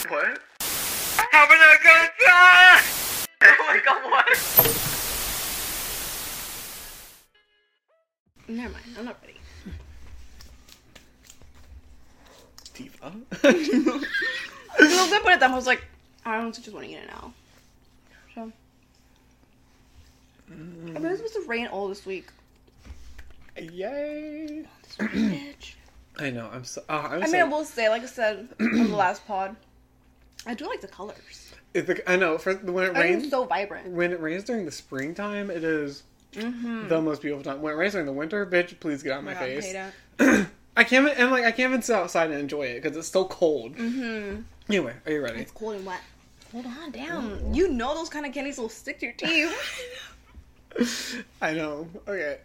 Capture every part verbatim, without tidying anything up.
What? Having a good time! Oh my god, what? Never mind, I'm not ready. Diva? I was gonna put it down, I was like, I don't just want to eat it now. So. Mm. I mean, it's supposed to rain all this week. Yay! This bitch. I know, I'm so... Oh, I'm I so... mean, I will say, like I said on the last pod, I do like the colors. It's like, I know, for when it I think rains... it's so vibrant. When it rains during the springtime, it is Mm-hmm. the most beautiful time. When it rains during the winter, bitch, please get out of my God, I face. hate it. I can't, and like, I can't even sit outside and enjoy it, because it's so cold. Mm-hmm. Anyway, are you ready? It's cold and wet. Hold on, damn. You know those kind of candies will stick to your teeth. I know. Okay.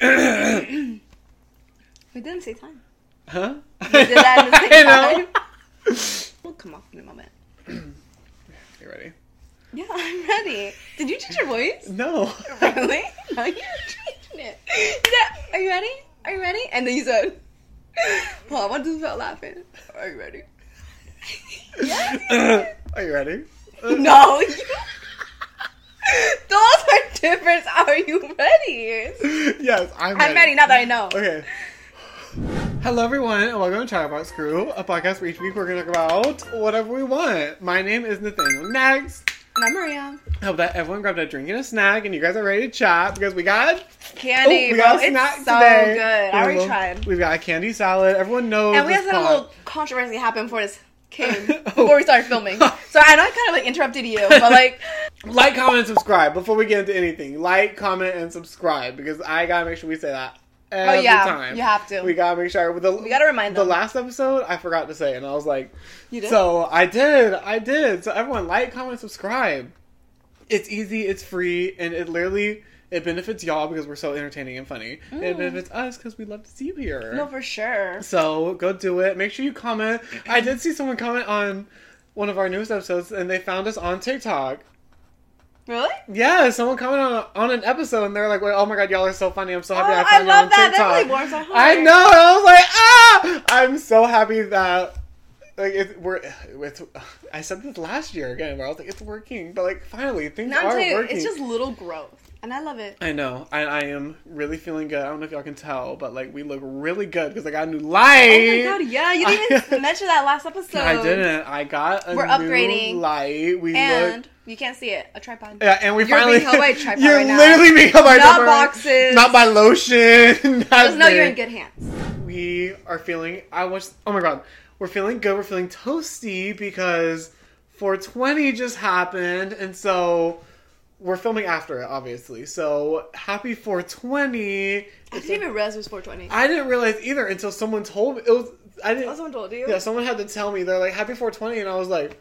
We didn't say time. Huh? We did that in the same I know. time. We'll come off in a moment. You ready? Yeah, I'm ready. Did you change your voice? No. Really? No, you're changing it. You said, are you ready? Are you ready? And then you said, well, I want to start laughing. Are you ready? Yes. Are you ready? No. You... Those are different. Are you ready? Yes, I'm ready. I'm ready now that I know. Okay. Hello, everyone, and welcome to Chatterbox Crew, a podcast where each week we're going to talk about whatever we want. My name is Nathaniel Next. And I'm Maria. I hope that everyone grabbed a drink and a snack, and you guys are ready to chat because we got candy. Oh, we bro. got a It's snack so today. good. I already Little- tried. We've got a candy salad. Everyone knows. And we this had a pot. little controversy happen before this came, Oh. before we started filming. So I know I kind of like interrupted you, but like, Like, comment, and subscribe before we get into anything. Like, comment, and subscribe because I gotta make sure we say that every oh yeah, time. you have to. We gotta make sure. With the, We gotta remind the them. last episode, I forgot to say, and I was like, You did? So I did, I did. So everyone, like, comment, subscribe. It's easy, it's free, and it literally it benefits y'all because we're so entertaining and funny. Mm. It benefits us because we love to see you here. No, for sure. So go do it. Make sure you comment. I did see someone comment on one of our newest episodes, and they found us on TikTok. Really? Yeah, someone commented on, on an episode, and they're like, "Oh my god, y'all are so funny! I'm so happy Oh, I I found you love on that. TikTok." That really warms my heart. I know. And I was like, "Ah!" I'm so happy that like it, we're. It's, I said this last year again, where I was like, "It's working," but like finally things Now I'm are telling you, working. it's just little growth, and I love it. I know. I, I am really feeling good. I don't know if y'all can tell, but like we look really good because I got a new light. Oh my god, yeah, you didn't even mention that last episode. I didn't. I got a We're new upgrading. light. We And look. you can't see it. A tripod. Yeah, and we You're finally. being held by a tripod You're right now. literally being held by a Not tripod. boxes. Not by lotion. Just know you're in good hands. We are feeling. I was. Oh my god, we're feeling good. We're feeling toasty because four twenty just happened, and so we're filming after it, obviously. So happy four twenty. I didn't even realize it was four twenty. I didn't realize either until someone told me. It was. I didn't. Oh, someone told you? Yeah, someone had to tell me. They're like, happy four twenty, and I was like,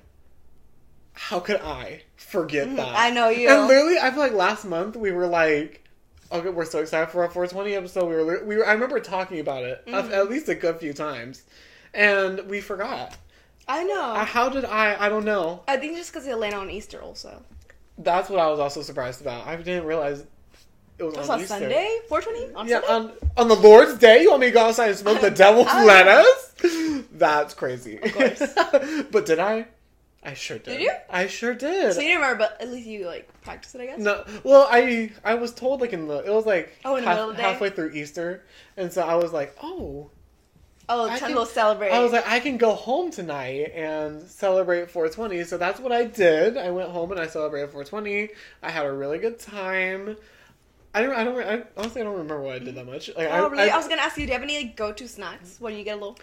how could I forget that? I know you. And literally, I feel like last month we were like, okay, we're so excited for our four twenty episode. We were, we were I remember talking about it Mm-hmm. at least a good few times, and we forgot. I know. Uh, How did I? I don't know. I think just because it landed on Easter also. That's what I was also surprised about. I didn't realize it was It was on on Easter. Sunday? four twenty? On Yeah, Sunday? on, on the Lord's Day, you want me to go outside and smoke the devil's I- lettuce? That's crazy. Of course. But did I? I sure did. Did you? I sure did. So you didn't remember, but at least you, like, practiced it, I guess? No, well, I I was told like in the it was like Oh, in the half- middle of the day? halfway through Easter, and so I was like, oh, Oh, I trying can- to celebrate. I was like, I can go home tonight and celebrate four twenty. So that's what I did. I went home and I celebrated four twenty. I had a really good time. I don't. I don't. I, honestly, I don't remember what I did that much. Like, oh, I, really? I, I, was gonna ask you, do you have any, like, go-to snacks when you get a little...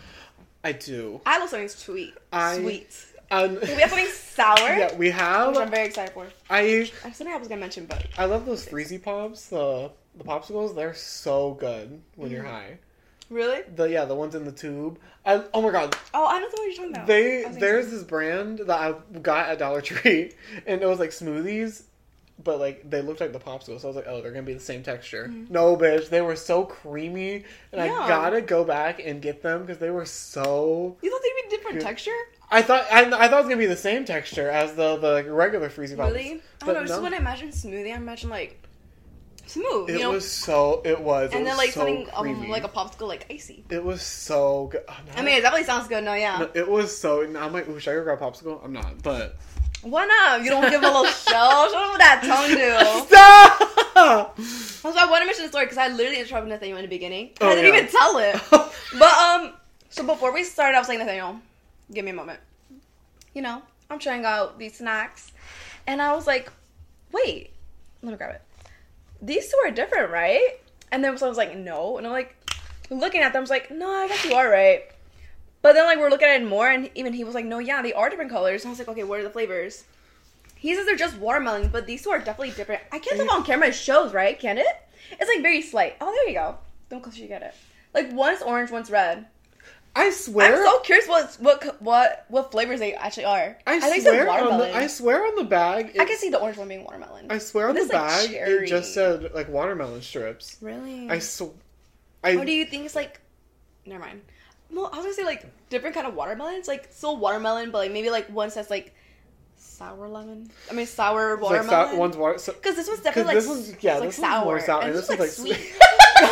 I do. I love something sweet. I- Sweet. Um, We have something sour, yeah, we have. which I'm very excited for. I I something I was gonna mention, but... I love those freezy pops. The the popsicles. They're so good when you're Mm. high. Really? The yeah, the ones in the tube. I, oh my god, Oh, I don't know what you're talking about. they I think there's so. this brand that I got at Dollar Tree, and it was like smoothies, but like they looked like the popsicles. So I was like, oh, they're gonna be the same texture. Mhm. No, bitch, they were so creamy, and I Yeah. gotta go back and get them because they were so. You thought they'd be different Good. texture? I thought I, I thought it was gonna be the same texture as the the like, regular freezy pops. Really? I But don't know. Just no. when I imagine smoothie, I imagine like smooth. It you know? was so. It was. And it then was like so something creamy. um, like a popsicle, like icy. It was so good. Oh, no. I mean, it definitely sounds good. No, yeah. No, it was so. I'm like, ooh, should I go grab a popsicle? I'm not, but. Why not? You don't give a little show. Show them what that tongue do. Stop! That's why I want to mention the story because I literally interrupted Nathaniel in the beginning. Oh, I didn't yeah. even tell it. But um, so before we started, I was like, Nathaniel, give me a moment. You know, I'm trying out these snacks, and I was like, wait, let me grab it. These two are different, right? And then someone was like, no, and I'm like, looking at them, I was like, no, I guess you are right. But then, like, we're looking at it more, and even he was like, no, yeah, they are different colors. And I was like, okay, what are the flavors? He says they're just watermelons, but these two are definitely different. I can't tell on camera it shows, right? Can it? It's, like, very slight. Oh, there you go. Don't close, you get it. Like, one's orange, one's red. I swear. I'm so curious what what what what flavors they actually are. I, I think swear it's on watermelon. the. I swear on the bag. I can see the orange one being watermelon. I swear on the This is, like, bag, cherry. it just said like watermelon strips. Really? I sw- I. Or do you think it's like? Never mind. Well, I was gonna say like different kind of watermelons, like still watermelon, but like maybe like one says like sour lemon. I mean sour it's like watermelon. sou- one's water. So, Because this one's definitely like this one's yeah, it's, like this sour. one's more sour, and and this this one's one's like like sweet.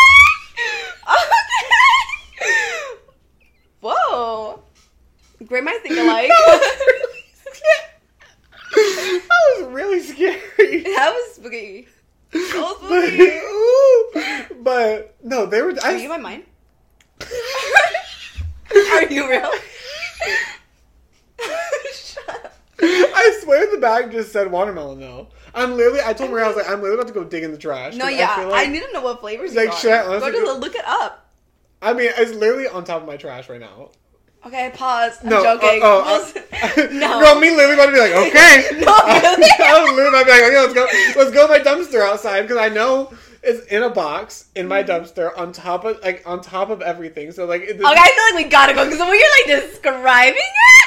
Okay. Whoa. Great minds think alike. That was really scary. That was spooky. So But, spooky. ooh, but no, they were. Are I, you in my mind? Are you real? Shut up. I swear the bag just said watermelon though. I'm literally. I told Maria I was like, I'm literally about to go dig in the trash. No, 'cause yeah, I, feel I like, need to know what flavors. Like, you got. should I honestly Go to go- the, look it up. I mean, it's literally on top of my trash right now. Okay, pause. I'm No, joking. uh, oh, We'll- uh, no. Girl, me literally about to be like, okay. No, really? I was literally about to be like, okay, let's go, let's go to my dumpster outside because I know it's in a box in my dumpster on top of like on top of everything. So like, it, Okay, I feel like we gotta go because when you're like describing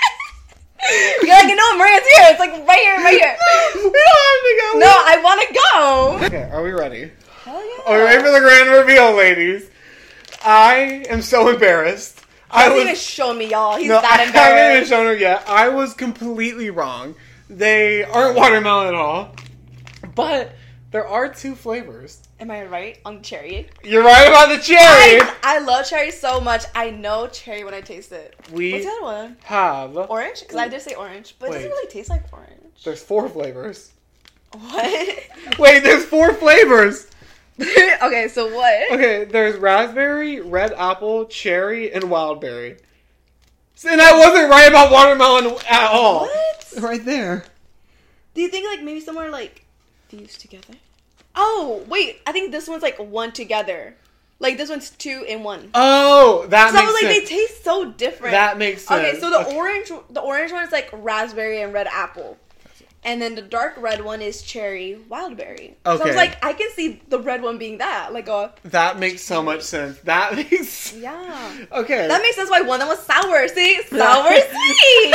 it, you're like, you know, Maria's here. It's like right here, right here. we don't have to go. No, I want to go. Okay, are we ready? Hell yeah. Are we ready for the grand reveal, ladies? I am so embarrassed. I I wasn't was even showing me, y'all. He's no, that I haven't even embarrassed. shown her yet. I was completely wrong. They aren't watermelon at all, but there are two flavors. Am I right on cherry? You're right about the cherry. I, I love cherry so much. I know cherry when I taste it. We What's the other one? have Orange? Because I did say orange, but it doesn't Wait. really taste like orange. There's four flavors. What? Wait, there's four flavors. Okay, so what? Okay, there's raspberry, red apple, cherry, and wild berry. And I wasn't right about watermelon at all. What? Right there. Do you think like maybe somewhere like these together? Oh, wait. I think this one's like one together. Like this one's two in one. Oh, that So I makes was like, sense. they taste so different. That makes sense. Okay, so the Okay. orange, the orange one is like raspberry and red apple, and then the dark red one is cherry wildberry. So I Okay. was like, I can see the red one being that, like a That makes so much sense. That makes yeah. okay. That makes sense why one of them was sour. See, sour sweet.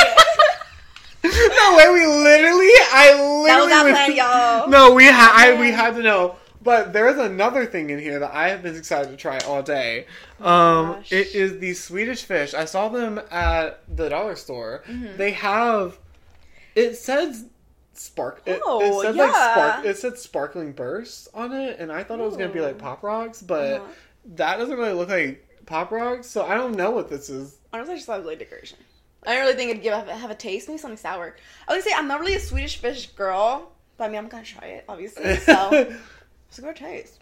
No way. We literally, I literally. That was our was- plan, y'all. No, we had. I Okay. we had to know. But there's another thing in here that I have been excited to try all day. Um, gosh. it is the Swedish fish. I saw them at the dollar store. Mm-hmm. They have. It says spark. It, Oh, it said like yeah. spark. It said sparkling bursts on it, and I thought it was gonna be like Ooh. pop rocks, but Uh-huh. that doesn't really look like pop rocks. So I don't know what this is. Honestly, I just thought it was like decoration. I didn't really think it'd give have, have a taste. Maybe something sour. I would say I'm not really a Swedish fish girl, but I mean I'm gonna try it, obviously. So let's go taste.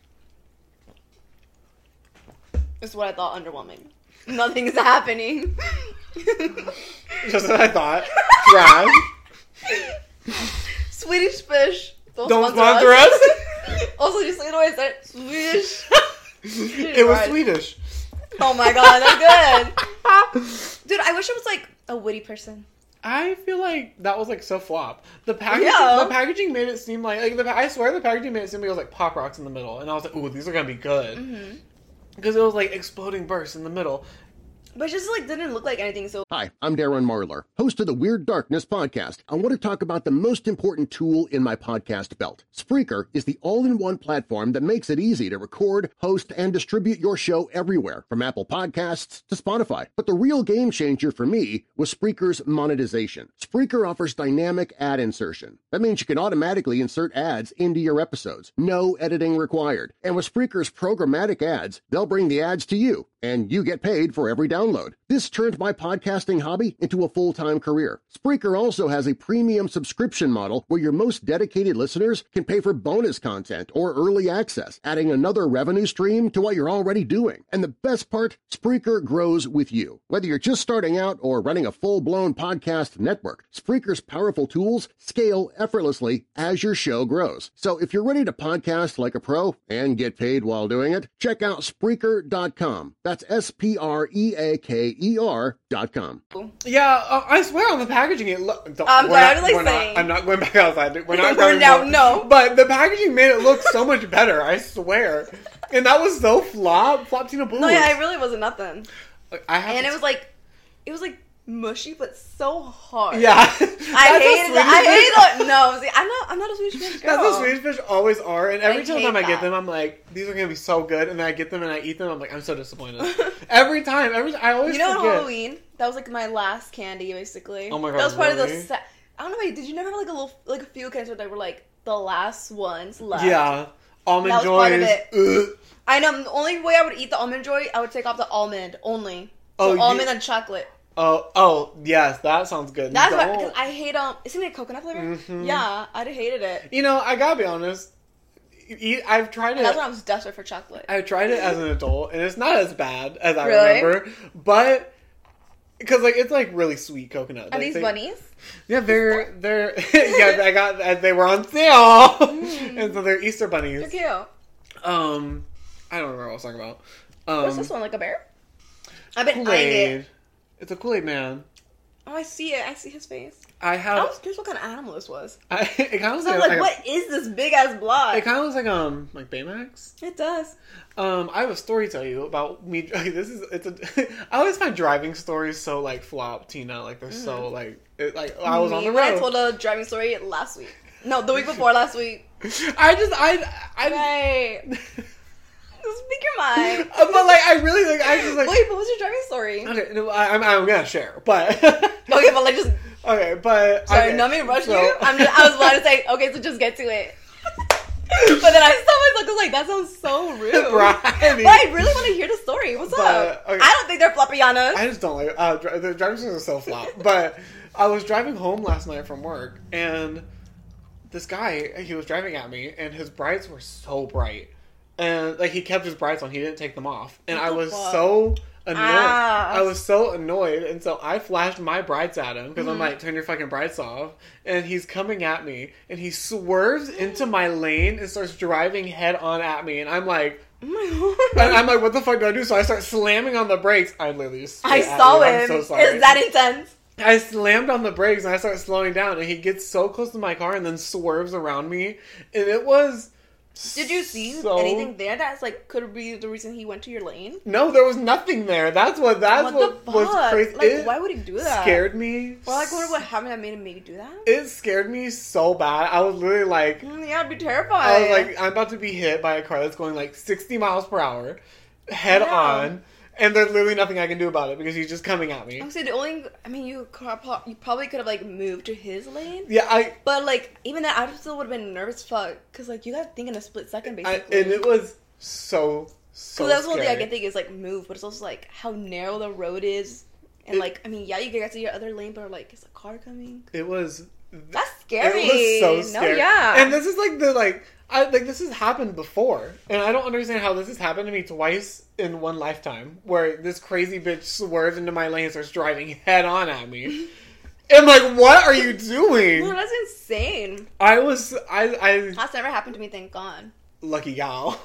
This is what I thought underwhelming. Nothing is happening. Just what I thought. Trash. Swedish fish. Don't, Don't sponsor, sponsor us. Also, just like the way I said it, Swedish. It was Right. Swedish. Oh my god, that's good. Dude, I wish I was like a witty person. I feel like that was like so flop. The packaging, Yeah. the packaging made it seem like like the, I swear the packaging made it seem like it was like pop rocks in the middle, and I was like, ooh, these are gonna be good Mm-hmm. because it was like exploding bursts in the middle. But it just like didn't look like anything. So Hi, I'm Darren Marlar, host of the Weird Darkness podcast. I want to talk about the most important tool in my podcast belt. Spreaker is the all-in-one platform that makes it easy to record, host, and distribute your show everywhere, from Apple Podcasts to Spotify. But the real game changer for me was Spreaker's monetization. Spreaker offers dynamic ad insertion. That means you can automatically insert ads into your episodes. No editing required. And with Spreaker's programmatic ads, they'll bring the ads to you, and you get paid for every download. This turned my podcasting hobby into a full-time career. Spreaker also has a premium subscription model where your most dedicated listeners can pay for bonus content or early access, adding another revenue stream to what you're already doing. And the best part, Spreaker grows with you. Whether you're just starting out or running a full-blown podcast network, Spreaker's powerful tools scale effortlessly as your show grows. So if you're ready to podcast like a pro and get paid while doing it, check out Spreaker dot com. That's S P R E A K E R dot com. Yeah, uh, I swear on the packaging it look. I'm we're sorry, not, I was like we're saying. not, I'm not going back outside. We're not We're going now- more. no. But the packaging made it look so much better. I swear, and that was so flop, flop Tina Boo. no, yeah, it really wasn't nothing. Like, I have And to- it was like, it was like mushy, but so hard. yeah. I That's hated what it. I Swedish hated fish- it. No, see, I'm not. I'm not a Swedish fish girl. That's what Swedish fish always are, and every I single hate time I get that. them, I'm like, these are gonna be so good, and then I get them and I eat them, I'm like, I'm so disappointed. every time, every I always You know, on forget. Halloween, that was like my last candy, basically. Oh my God, that was part of really? the set. I don't know. Wait, did you never have like a little, like a few candies that were like the last ones left? Yeah, almond That was part of joys. it. Ugh. I know. The only way I would eat the almond joy, I would take off the almond only. So Oh, you- almond and chocolate. Oh, oh, yes, that sounds good. That's why, Don't- because I hate um. Isn't it coconut flavor? Mhm. Yeah, I hated it. You know, I gotta be honest. Eat, I've tried And that's when it. I was desperate for chocolate. I've tried it as an adult, and it's not as bad as I Really? remember. But because like it's like really sweet coconut. Are Like, these they- bunnies? Yeah, they're they're yeah. I got they were on sale, and so they're Easter bunnies. They're cute. Um, I don't remember what I was talking about. Um, What's this one? Like a bear? I've been eyeing it. Kool-Aid. It's a Kool-Aid man. Oh, I see it. I see his face. I I have. was curious what kind of animal this was. I, it kind of looks So I like, was like, like what is this big ass block? It kind of looks like um like Baymax. It does. Um, I have a story to tell you about me. This is it's a. I always find driving stories so like flop, Tina. Like they're so like it, like I was Me, on the when I road. told a driving story last week. No, the week before last week. I just I I. Right. Speak your mind. But like I really like I just like Wait, what was your driving story? okay. No, I, I'm I'm gonna share, but Okay, but like just okay, but sorry, okay, not me to rush so- you. I'm just I was about to say okay, so just get to it. But then I saw myself. I was like, that sounds so rude. Right. But I really want to hear the story. What's But, up? okay. I don't think they're floppy on us. I just don't like uh, dri- the driving stories are so flop. But I was driving home last night from work, and this guy he was driving at me, and his brights were so bright, and like he kept his brights on, he didn't take them off, and What I the was fuck? so annoyed. Ah. I was so annoyed, and so I flashed my brights at him because Mm-hmm. I'm like, turn your fucking brights off, and he's coming at me, and he swerves into my lane and starts driving head on at me, and I'm like. Oh my And God. I'm like, what the fuck do I do? So I start slamming on the brakes. I literally just I spit at saw you. him. I'm so sorry. Is that intense? I slammed on the brakes and I start slowing down, and he gets so close to my car and then swerves around me, and it was. Did you see so... anything there that's like could be the reason he went to your lane? No, there was nothing there. That's what. That's What what, the was fuck? crazy. Like, it why would he do that? Scared me. Or like, what what happened that made him maybe do that? It scared me so bad. I was literally like, Mm, yeah, I'd be terrified. I was like, I'm about to be hit by a car that's going like sixty miles per hour, head Yeah. on, and there's literally nothing I can do about it because he's just coming at me. Honestly, the only, I mean, you could, pro- you probably could have like moved to his lane, Yeah, I. but like even that, I still would have been nervous, fuck, because like you got to think in a split second, I, basically. and it was so so. Because that's the only thing I scary. can think is like move, but it's also like how narrow the road is, and It- like I mean, yeah, you can get to your other lane, but like is a car coming? It was. That's scary. It was so scary. No, yeah. And this is like the like I like this has happened before, and I don't understand how this has happened to me twice in one lifetime, where this crazy bitch swerves into my lane and starts driving head on at me. And like, what are you No, doing? that's insane. I was I I That's never happened to me, thank God. lucky gal.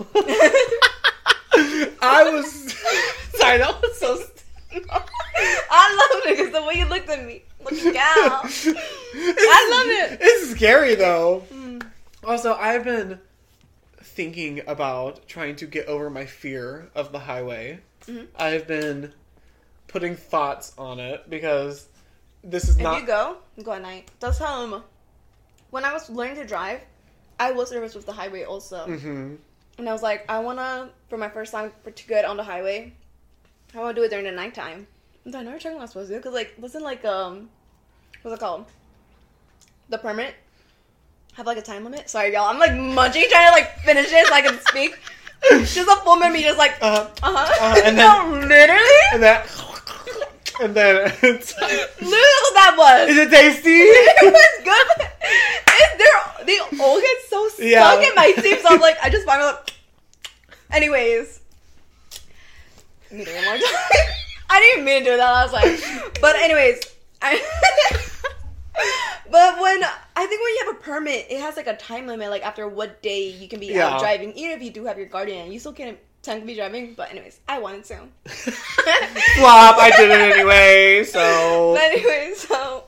I was sorry. That was so. St- I love it because the way you looked at me, looking down. I love it. It's scary though. Mm. Also, I've been thinking about trying to get over my fear of the highway. Mhm. I've been putting thoughts on it because this is if not. you go, go at night. That's how. Um, when I was learning to drive, I was nervous with the highway also. Mm-hmm. And I was like, I wanna, for my first time for, to get on the highway, I wanna do it during the nighttime. And I never checked what I'm supposed to do because like, doesn't like um, what's it called? The permit have like a time limit. Sorry, y'all. I'm like munching trying to like finish it so I can speak. Just a full minute, me just like, uh huh, uh-huh. uh-huh. And then no, literally, and then, and then it's like, literally what that was. Is it tasty? It was good. It, they're they all get so stuck yeah. in my teeth, so I'm like, I just find myself. Anyways, I need it one more time. I didn't even mean to do that. I was like, but anyways, I. But when I think when you have a permit, it has like a time limit, like after what day you can be yeah. out driving. Even if you do have your guardian, you still can't technically be driving. But anyways, I wanted to. Flop! I did it anyway. So. But anyways, so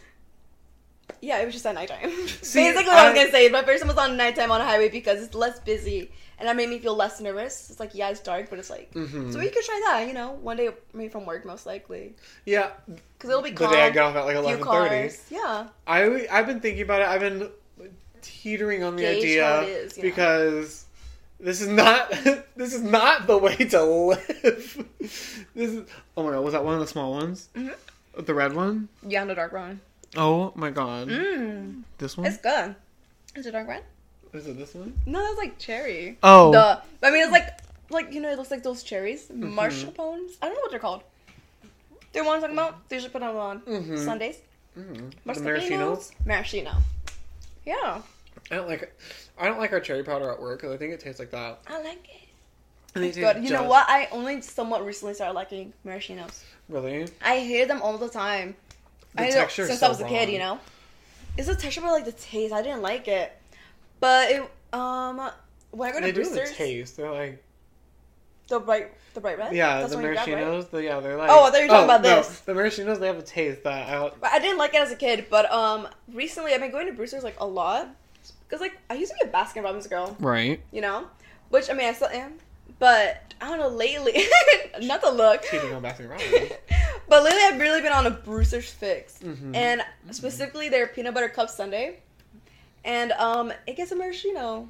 yeah, it was just at nighttime. See, Basically, what I, I was gonna say. My first one was on nighttime on a highway because it's less busy, and that made me feel less nervous. It's like yeah, it's dark, but it's like mm-hmm. so we could try that. You know, one day maybe from work, most likely. Yeah, because it'll be calm. The day I get off at like eleven thirty. Yeah. I I've been thinking about it. I've been teetering on the Gauge idea how it is, because know? this is not this is not the way to live. This is oh my god, was that one of the small ones? Mm-hmm. The red one? Yeah, the dark one. Oh my god. Mm. This one? It's good. Is it dark red? Is it this one? No, that's like cherry. Oh. The I mean, it's like like you know, it looks like those cherries, mm-hmm. marshmallows. I don't know what they're called. They're ones I'm talking about. They usually put them on mm-hmm. Sundays. Mm-hmm. The Marshmallows. maraschino. Maraschino. Yeah. I don't like it. I don't like our cherry powder at work because I think it tastes like that. I like it. And It's good. You just... know what? I only somewhat recently started liking maraschinos. Really? I hated them all the time. The I texture know, since so I was a wrong. kid, you know. It's the texture, but like the taste. I didn't like it. But it um when I go to they do Brewster's, the taste. They're like the bright the bright red. yeah, That's the what you got, maraschinos. right? The, yeah, they're like oh, I thought you were talking oh, about no, this. the maraschinos they have a taste that I. But I didn't like it as a kid. But um recently I've been going to Brewster's like a lot because like I used to be a Baskin Robbins girl. Right. You know, which I mean I still am. But I don't know lately. Not the look. Cheating on Baskin Robbins. But lately I've really been on a Brewster's fix, mm-hmm. and specifically their peanut butter cup sundae, and um it gets a maraschino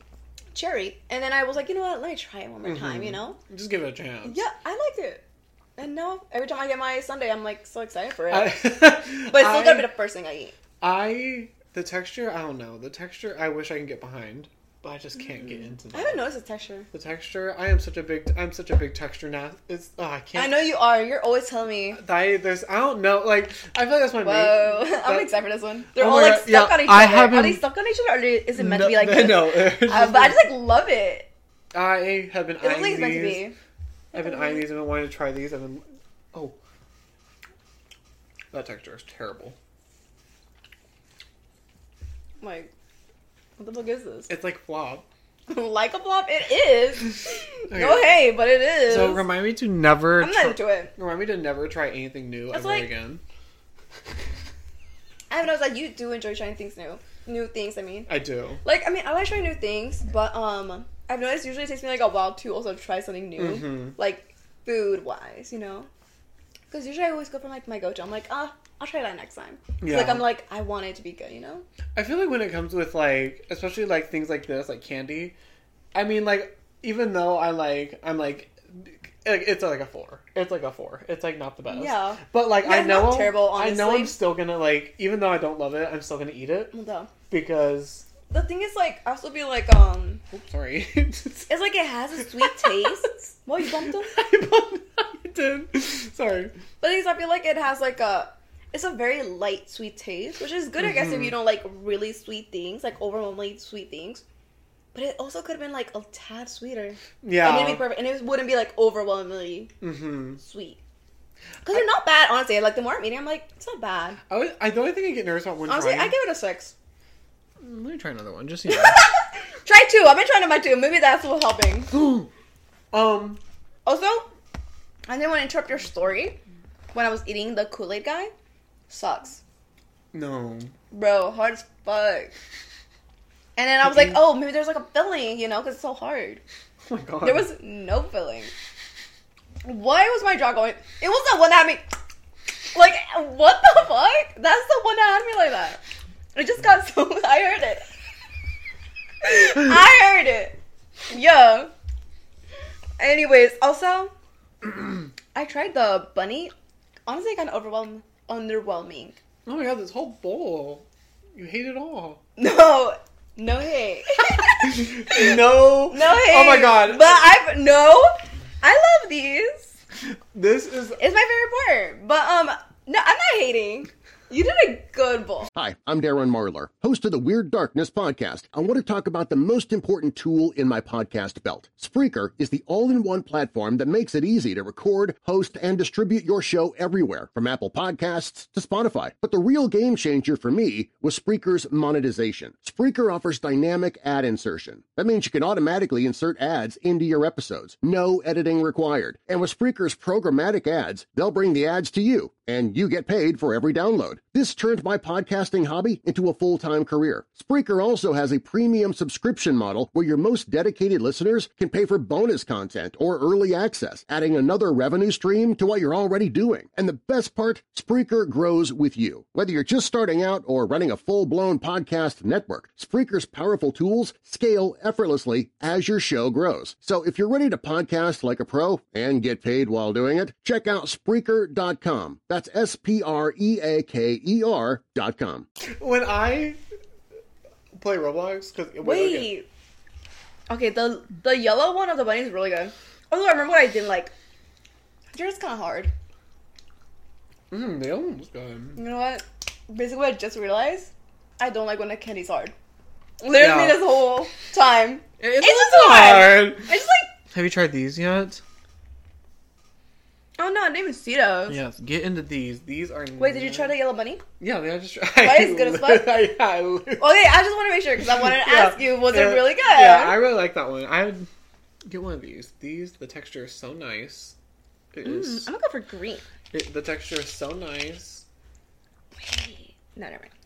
cherry, and then I was like, you know what, let me try it one more mm-hmm. time, you know, just give it a chance. Yeah, I liked it, and now every time I get my sundae, I'm like so excited for it. I, but it's still I, gonna be the first thing I eat. I the texture, I don't know. The texture, I wish I can get behind. But I just can't get into that. I haven't noticed the texture. The texture, I am such a big, I'm such a big texture now. It's, oh, I can't. I know you are. You're always telling me. I, there's, I don't know, like, I feel like that's my Whoa. main. Whoa, I'm that, excited for this one. They're oh all like God, stuck yeah, on each I other. haven't, Are they stuck on each other, or is it meant no, to be like this? No, uh, but I just like love it. I have been it looks eyeing like it's meant these. to be. I've been eyeing these. I've been wanting to try these. I've been, oh, that texture is terrible. Like, what the fuck is this? It's like flop. Like a flop? It is. Okay. No, hey, but it is. So remind me to never. I'm not try, into it. Remind me to never try anything new That's ever like, again. I don't know. It's like you do enjoy trying things new, new things. I mean, I do. Like, I mean, I like trying new things, but um, I've noticed usually it takes me like a while to also try something new, mm-hmm. like food wise, you know. Because usually I always go for like my go-to. I'm like, ah, I'll try that next time. Yeah. Like I'm like, I want it to be good, you know. I feel like when it comes with like, especially like things like this, like candy. I mean, like, even though I like, I'm like, it's like a four. It's like a four. It's like not the best. Yeah. But like, yeah, I know, not terrible, honestly. I know I'm still gonna like, even though I don't love it, I'm still gonna eat it. Well, duh. Because the thing is, like, I also be like, um, oops, sorry. It's like it has a sweet taste. What, you bumped them? I bumped. I did. Sorry. But the thing is, I feel like it has like a. It's a very light, sweet taste, which is good, mm-hmm. I guess, if you don't like really sweet things, like overwhelmingly sweet things. But it also could have been, like, a tad sweeter. Yeah. And it'd be perfect. And it wouldn't be, like, overwhelmingly mm-hmm. sweet. Because they're not bad, honestly. Like, the more I'm eating, I'm like, it's not bad. I, was, I the only thing I get nervous about when honestly, trying... I give it a six. Let me try another one, just, you know. Try two. I've been trying to my two. Maybe that's what's helping. um. Also, I didn't want to interrupt your story. When I was eating the Kool-Aid guy, sucks. No. Bro, hard as fuck. And then I was like, oh, maybe there's like a filling, you know, because it's so hard. Oh my god. There was no filling. Why was my jaw going? It was the one that had me. Like, what the fuck? That's the one that had me like that. It just got so. I heard it. I heard it. Yeah. Anyways, also, I tried the bunny. Honestly, kind of overwhelming. Underwhelming. Oh my god, this whole bowl. You hate it all. No. No hate. no. No hate. Oh my god. But I've. No. I love these. This is. It's my favorite part. But, um, no, I'm not hating. You did a good bowl. Hi, I'm Darren Marlar, host of the Weird Darkness podcast. I want to talk about the most important tool in my podcast belt. Spreaker is the all-in-one platform that makes it easy to record, host, and distribute your show everywhere, from Apple Podcasts to Spotify. But the real game changer for me was Spreaker's monetization. Spreaker offers dynamic ad insertion. That means you can automatically insert ads into your episodes. No editing required. And with Spreaker's programmatic ads, they'll bring the ads to you, and you get paid for every download. This turned my podcasting hobby into a full-time career. Spreaker also has a premium subscription model where your most dedicated listeners can pay for bonus content or early access, adding another revenue stream to what you're already doing. And the best part, Spreaker grows with you. Whether you're just starting out or running a full-blown podcast network, Spreaker's powerful tools scale effortlessly as your show grows. So if you're ready to podcast like a pro and get paid while doing it, check out Spreaker dot com. That's S P R E A K E R dot com. When I play Roblox, because Wait. Okay, the the yellow one of the bunny is really good. Although I remember what I didn't like. They're just kind of hard. Mm, the other one was good. You know what? Basically, what I just realized, I don't like when the candy's hard. Literally Yeah. this whole time. It's, It's it's just hard. hard. It's just like, Have you tried these yet? oh no, I didn't even see those. Yes, get into these. These are. Wait, did you try the yellow bunny? Yeah, they are just. Why is it good as fuck? I, I, Okay, I just want to make sure because I wanted to Yeah. ask you, was Yeah. it really good? Yeah, I really like that one. I would get one of these. These, the texture is so nice. It Mm, is. I'm gonna go for green. It, the texture is so nice. Wait, no, never mind.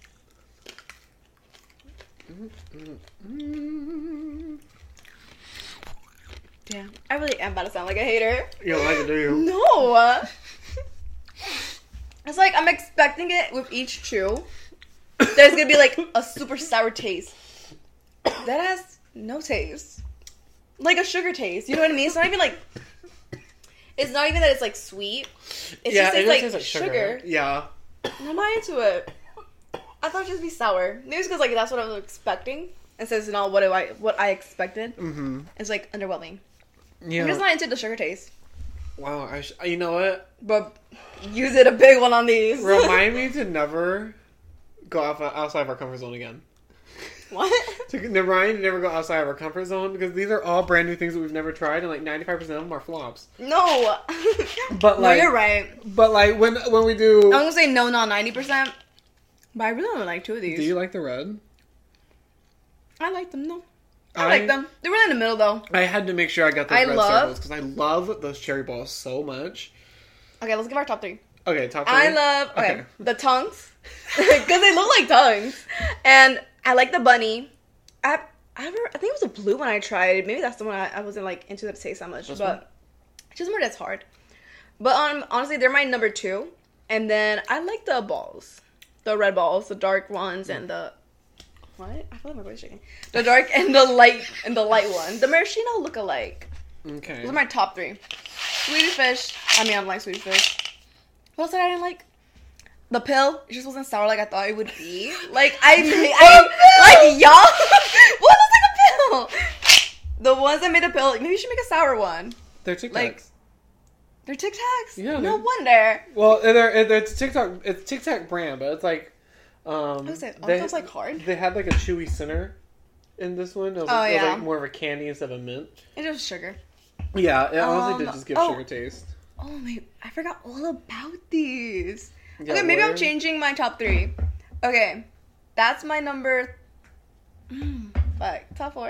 Mm. Damn, I really am about to sound like a hater. You don't like it, do you? No. It's like I'm expecting it with each chew. There's gonna be like a super sour taste. That has no taste. Like a sugar taste. You know what I mean? It's not even like. It's not even that it's like sweet. It's yeah, just it it's just like tastes sugar. Yeah. I'm not into it. I thought it'd just be sour. Maybe it's because like that's what I was expecting. And so it's not what I what I expected. Mm-hmm. It's like underwhelming. Yeah. I'm just not into the sugar taste. Wow. I sh- you know what? But use it a big one on these. Remind me to never go off outside of our comfort zone again. What? To remind me to never go outside of our comfort zone because these are all brand new things that we've never tried, and like ninety-five percent of them are flops. No. But like, no, you're right. But like when when we do, I'm gonna say no, not ninety percent. But I really don't like two of these. do you like the red? I like them though. I, I- like them. They're really in the middle though. I had to make sure I got those I red love- circles because I love those cherry balls so much. Okay, let's give our top three. Okay, top three. I love okay, Okay. the tongues because they look like tongues, and I like the bunny. I I, ever, I think it was a blue one I tried. Maybe that's the one I, I wasn't like into the taste that much, This but one? it's just more that's hard. But um, honestly, they're my number two, and then I like the balls, the red balls, the dark ones, and the what? I feel like my voice is shaking. The dark and the light and the light one. The maraschino look alike. Okay. Those are my top three. Swedish fish. I mean, I don't like Swedish fish. What else did I didn't like? The pill. It just wasn't sour like I thought it would be. Like, I made, I, like, y'all. What looks like a pill? The ones that made a pill, maybe you should make a sour one. They're TikToks. Like, they're Tic Tacs? Yeah, No they're- wonder. well, they're, they're it's TikTok. It's TikTok brand, but it's like, um, Who's it? Aren't they- those, like, hard? They had like a chewy center in this one. It was, Oh, it was yeah. like more of a candy instead of a mint. It's just sugar. Yeah, it honestly Um, did just give oh. sugar taste. Oh, my. I forgot all about these. Yeah, okay, maybe I'm word. changing my top three. Okay. That's my number. Mm, fuck. Top four.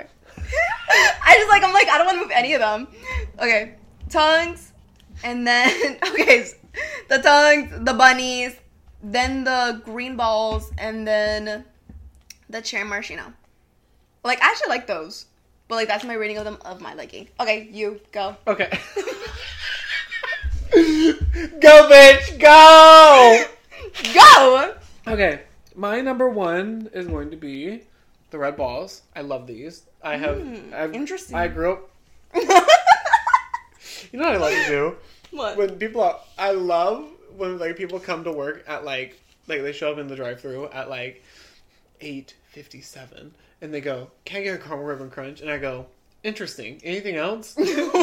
I just like, I'm like, I don't want to move any of them. Okay. Tongues. And then, okay. The tongues, the bunnies, then the green balls, and then the cherry maraschino. Like, I actually like those. But, like, that's my rating of them of my liking. Okay, you go. Okay. Go, bitch, go! Go! Okay, my number one is going to be the Red Balls. I love these. I have. Mm, I've, interesting. I grew up. You know what I love to do? What? When people are, I love when like people come to work at like like they show up in the drive-thru at like eight fifty-seven and they go, "Can I get a caramel ribbon crunch?" And I go, "Interesting. Anything else?"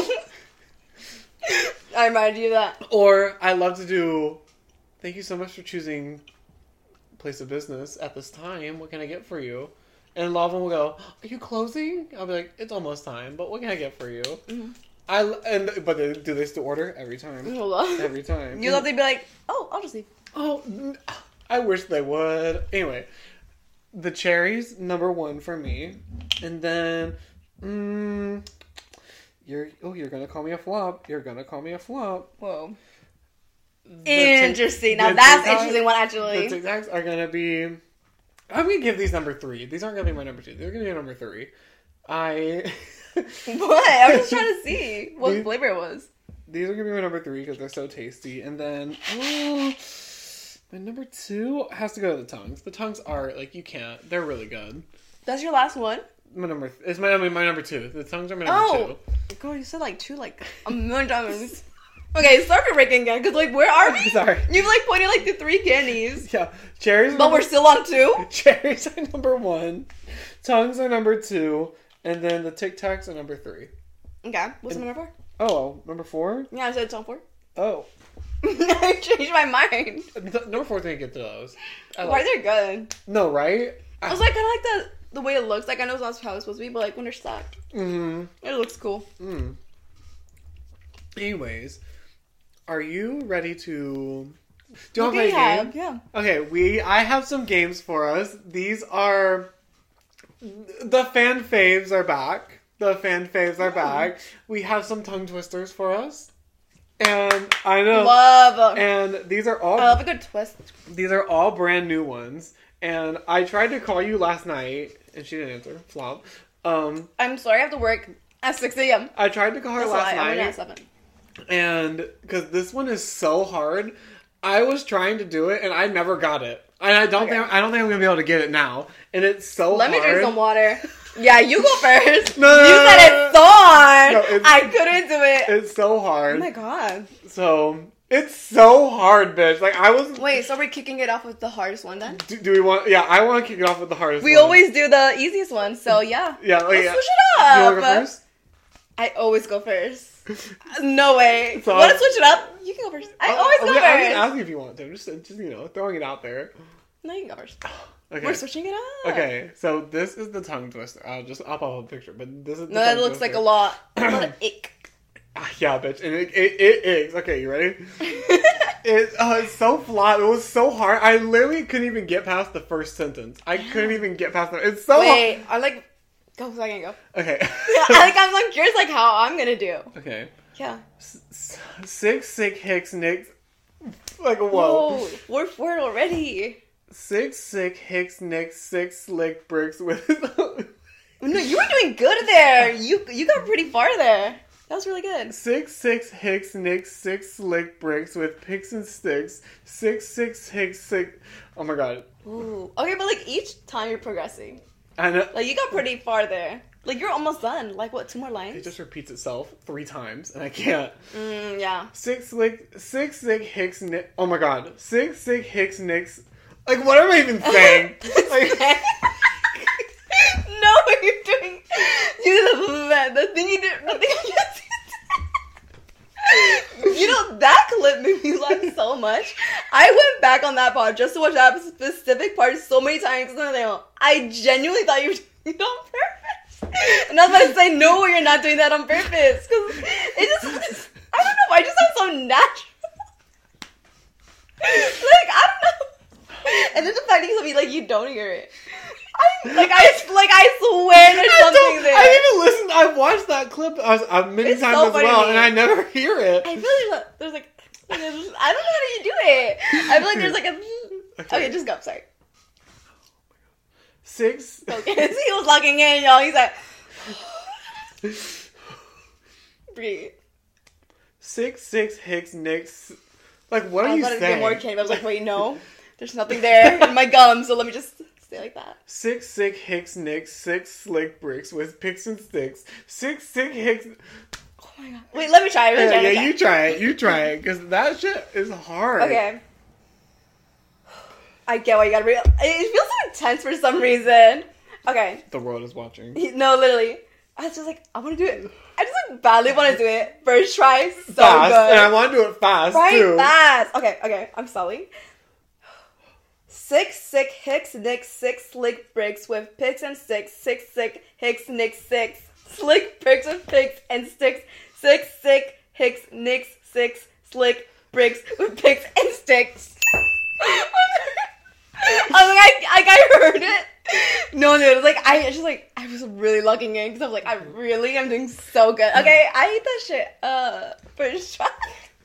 I remind you of that. Or I love to do, "Thank you so much for choosing place of business at this time. What can I get for you?" And a lot of them will go, "Are you closing?" I'll be like, "It's almost time, but what can I get for you?" Mm-hmm. I and but they, do they still order every time? Every time. You love to be like, "Oh, I'll just leave." Oh, I wish they would. Anyway, the cherries number one for me, and then, mm, you're oh you're gonna call me a flop. You're gonna call me a flop. Whoa. The Interesting. tic- now the that's TikTok- interesting one actually. The Tic Tacs are gonna be. I'm gonna give these number three. These aren't gonna be my number two. They're gonna be number three. I. What? I was just trying to see what These- flavor it was. These are gonna be my number three because they're so tasty. And then, oh, my number two has to go to the tongues. The tongues are like you can't. They're really good. That's your last one? My number th- it's my I mean, my number two. The tongues are my number Oh, two. girl, you said like two, like a million times. Okay, circuit breaking again. Cause like, where are we? Sorry. You've like pointed like the three candies, Yeah, cherries. Are but number, we're still on two. cherries are number one. Tongues are number two, and then the Tic Tacs are number three. Okay, what's number four? Oh, number four. Yeah, I said it's on four. Oh, I changed my mind. Th- number four didn't get to those. I Why like, they're good? no, right? I was like, kind of like the the way it looks. Like I know it's not how it's supposed to be, but like when they're stacked, Mm. it looks cool. Mm. Anyways, are you ready to? Do you want to play a game? have? Yeah. Okay, we. I have some games for us. These are the fan faves are back. The fan faves are back. We have some tongue twisters for us, and I know. Love. And these are all. I love a good twist. These are all brand new ones. And I tried to call you last night, and she didn't answer. Flop. Um, I'm sorry, I have to work at six a.m. I tried to call her That's a last lie. I'm night. at seven. And because this one is so hard, I was trying to do it and I never got it. And I don't Okay. think I don't think I'm gonna be able to get it now. And it's so Let hard. me drink some water. Yeah, you go first. No, no, you no, said no, it's so hard. No, it's- I couldn't do it. It's so hard. Oh my god. So it's so hard, bitch. Like I was. Wait, so we're kicking it off with the hardest one then? Do, do we want? Yeah, I want to kick it off with the hardest. We one. always do the easiest one, so yeah. Yeah, like, Let's yeah. switch it Do up. you want to go first? I always go first. No way. So- Want to switch it up? You can go first. I always go yeah, I'm just first. asking if you want to. Just, just you know, throwing it out there. No, you can go first. Okay. We're switching it up. Okay, so this is the tongue twister. I'll just I'll pop up a picture, but this is the No, that tongue looks like a twister. lot. A lot of ick. Ah, yeah, bitch, and it it, it is. Okay, you ready? It oh, it's so flat. It was so hard. I literally couldn't even get past the first sentence. I couldn't even get past it. It's so Wait, I like. Go so I can go. hard. Okay. I like. I'm like curious, like how I'm gonna do. Okay. Yeah. S- s- Six sick hicks nicks. Like whoa. Whoa, fourth word already. Six sick hicks nicks. Six slick bricks with. No, you were doing good there. You you got pretty far there. That was really good. Six six hicks nicks. Six slick bricks with picks and sticks. Six six hicks sick. Oh my god. Ooh. Okay, but like each time you're progressing, I know. like you got pretty far there. Like you're almost done. Like what? Two more It lines? just repeats itself three times, and I can't. Mm, yeah. Six slick, six sick hicks nick. Oh my god, six sick hicks nicks. Like, what am I even saying? Like, No, you're doing. You did the, the thing you did. The thing you did. You know that clip made me laugh so much. I went back on that part just to watch that specific part so many times. And I genuinely thought you were doing it on purpose. And I was about to say, no, you're not doing that on purpose. Because it just, I don't know, I just sound so natural. Like, I don't know. And then the fact that you told me, like, you don't hear it. I, like, I, like, I swear there's I something don't. there. I even listened. I've watched that clip uh, uh, many It's times so as funny to well, me. and I never hear it. I feel like there's, there's like, there's, I don't know how do you do it. I feel like there's like a, Okay. okay, just go, sorry. Six. Okay, so he was locking in, y'all. He's like, breathe. Six, six, Hicks, Nicks. Like, what are I you thought it'd saying? get more candy, but I was like, wait, no. There's nothing there in my gums, so let me just stay like that. Six, six, Hicks, Nicks, six slick bricks with picks and sticks. Six, six, Hicks. Oh my god. Wait, let me try it. Let me Yeah, try it, yeah, let me try you try it. You try it. Because that shit is hard. Okay. I get why you gotta read. It feels so intense for some reason. Okay. The world is watching. No, literally. I was just like, I want to do it. I just like badly want to do it. First try, so Fast. good. And I want to do it fast, right, too. fast. Okay, okay. I'm stalling. Six sick Hicks, Nicks, six slick bricks with picks and sticks. Six sick Hicks, Nicks, six slick bricks with picks and sticks. Six sick Hicks, Nicks, six slick bricks with picks and sticks. I was like, I, I, I heard it. No, no, it was like, I just like, I was really locking in because I was like, I really am doing so good. Okay, I hate that shit. Uh, first try.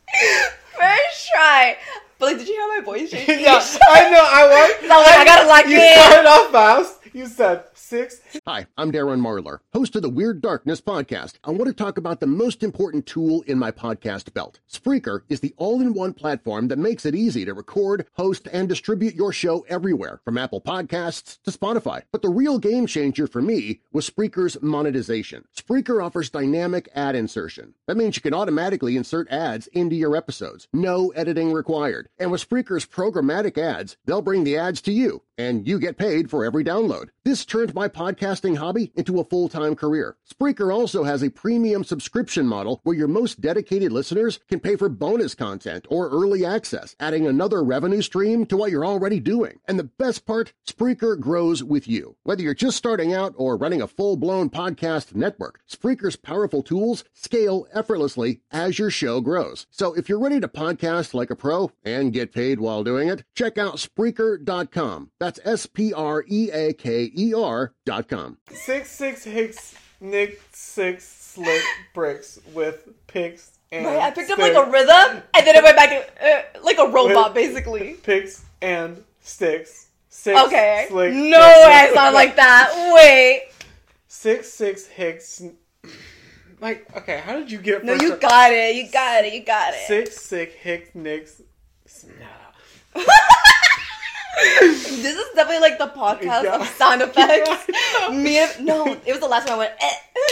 First try. But like, did you hear my voice change? Yeah, I know, I was. I was like, I gotta lock You in. started off fast. You said six. Hi, I'm Darren Marlar, host of the Weird Darkness podcast. I want to talk about the most important tool in my podcast belt. Spreaker is the all-in-one platform that makes it easy to record, host, and distribute your show everywhere, from Apple Podcasts to Spotify. But the real game changer for me was Spreaker's monetization. Spreaker offers dynamic ad insertion. That means you can automatically insert ads into your episodes. No editing required. And with Spreaker's programmatic ads, they'll bring the ads to you, and you get paid for every download. This turned my podcasting hobby into a full-time career. Spreaker also has a premium subscription model where your most dedicated listeners can pay for bonus content or early access, adding another revenue stream to what you're already doing. And the best part, Spreaker grows with you. Whether you're just starting out or running a full-blown podcast network, Spreaker's powerful tools scale effortlessly as your show grows. So if you're ready to podcast like a pro and get paid while doing it, check out Spreaker dot com. That's S P R E A K E R dot com. Six, six, Hicks, Nick, six slick bricks with picks and Right, I picked up sticks. like a rhythm, and then it went back to, uh, like a robot, With basically. Picks and sticks. Six Okay. slick No bricks way I with- sound like that. Wait. Six, six, Hicks. Like, okay, how did you get No, first you try? got it. You got it. You got it. Six, six, Hicks, Nicks. No. This is definitely like the podcast Yeah. of sound effects. Yeah, I know. Me and, no, it was the last one I went, eh.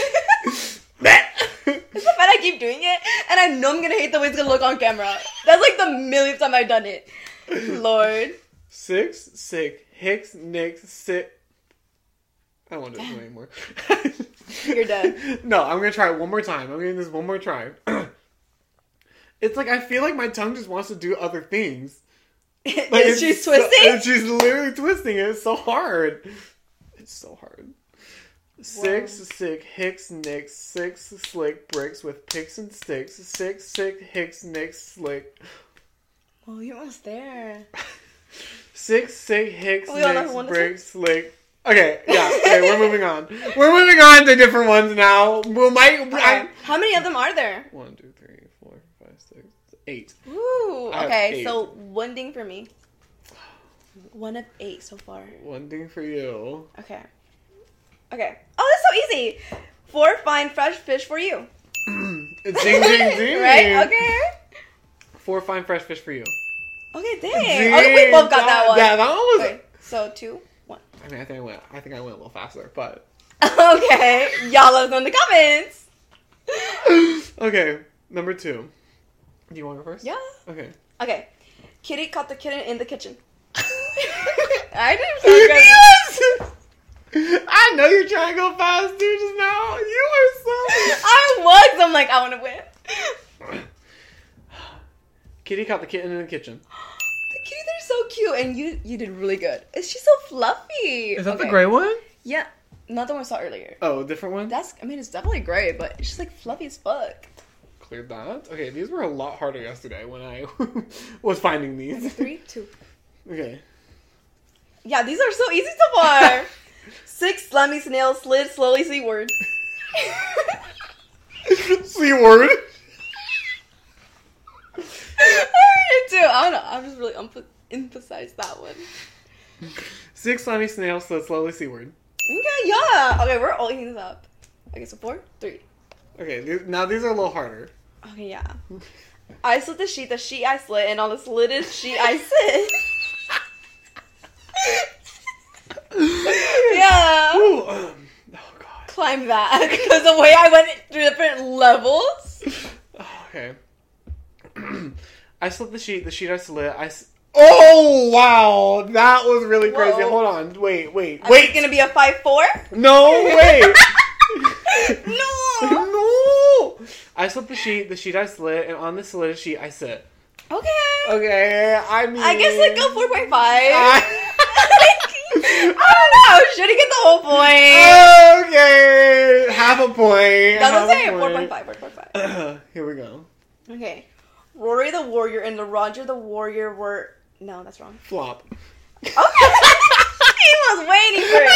It's the fact I keep doing it, and I know I'm gonna hate the way it's gonna look on camera. That's like the millionth time I've done it. Lord. Six, six, Hicks, Nicks, six. I don't want to do this anymore. You're done. No, I'm gonna try it one more time. I'm gonna do this one more try. It's like I feel like my tongue just wants to do other things. Like, Is she it's so- twisting? and she's literally twisting it. It's so hard. It's so hard. Six, six, Hicks, Nicks, six slick bricks with picks and sticks. Six, six, Hicks, Nicks, slick. Oh, you're almost there. Six, six, Hicks, We all know Nicks, who won this bricks, slick. Okay, yeah, okay, we're moving on. We're moving on to different ones now. We might. I, How many of them are there? one, two, three, four, five, six, eight. Ooh, I have okay, eight. so one ding for me. One of eight so far. One thing for you. Okay. Okay. Oh, that's so easy. Four fine fresh fish for you. Ding, ding, ding. Right? Okay. Four fine fresh fish for you. Okay, dang. Okay, we both got that one. Yeah, that one was. Okay, so two, one. I mean, I think I went. I think I went a little faster, but Okay, y'all let us know in the comments. okay. Number two. Do you want to go first? Yeah. Okay. Okay. Kitty caught the kitten in the kitchen. I didn't sound good. Yes! I know you're trying to go fast, dude. Just now, you are so. I was. I'm like, I want to win. Kitty caught the kitten in the kitchen. The kitties are so cute, and you you did really good. Is she so fluffy? Is that the Okay. gray one? Yeah, not the one I saw earlier. Oh, a different one. That's. I mean, it's definitely gray, but it's just like fluffy as fuck. Cleared that. Okay, these were a lot harder yesterday when I was finding these. Three, two. Okay. Yeah, these are so easy so far. Six slimy snails slid slowly seaward. C word. I heard it too. I don't know. I'm just really emph- emphasize that one. Six slimy snails slid slowly seaward. Okay, yeah. Okay, we're all eating this up. Okay, so four, three. Okay, these, now these are a little harder. Okay, yeah. I slit the sheet, the sheet I slit, and on the slitted sheet I sit. Yeah. Ooh, um, oh god. Climb that. Because the way I went through different levels. Oh, okay. I slit the sheet, the sheet I slit, I... S- oh, wow! That was really crazy. Whoa. Hold on. Wait, wait, Are wait! you gonna be a five four? No, wait! No! No! I slit the sheet, the sheet I slit, and on the slitted sheet I sit. Okay. Okay, I mean... I guess like go four point five. I- I don't know. Should he get the whole point? Okay, half a point. That's half what I'm a saying. four point point. five, four point five. Here we go. Okay. Rory the Warrior and the Roger the Warrior were... No, that's wrong. Flop. Okay. He was waiting for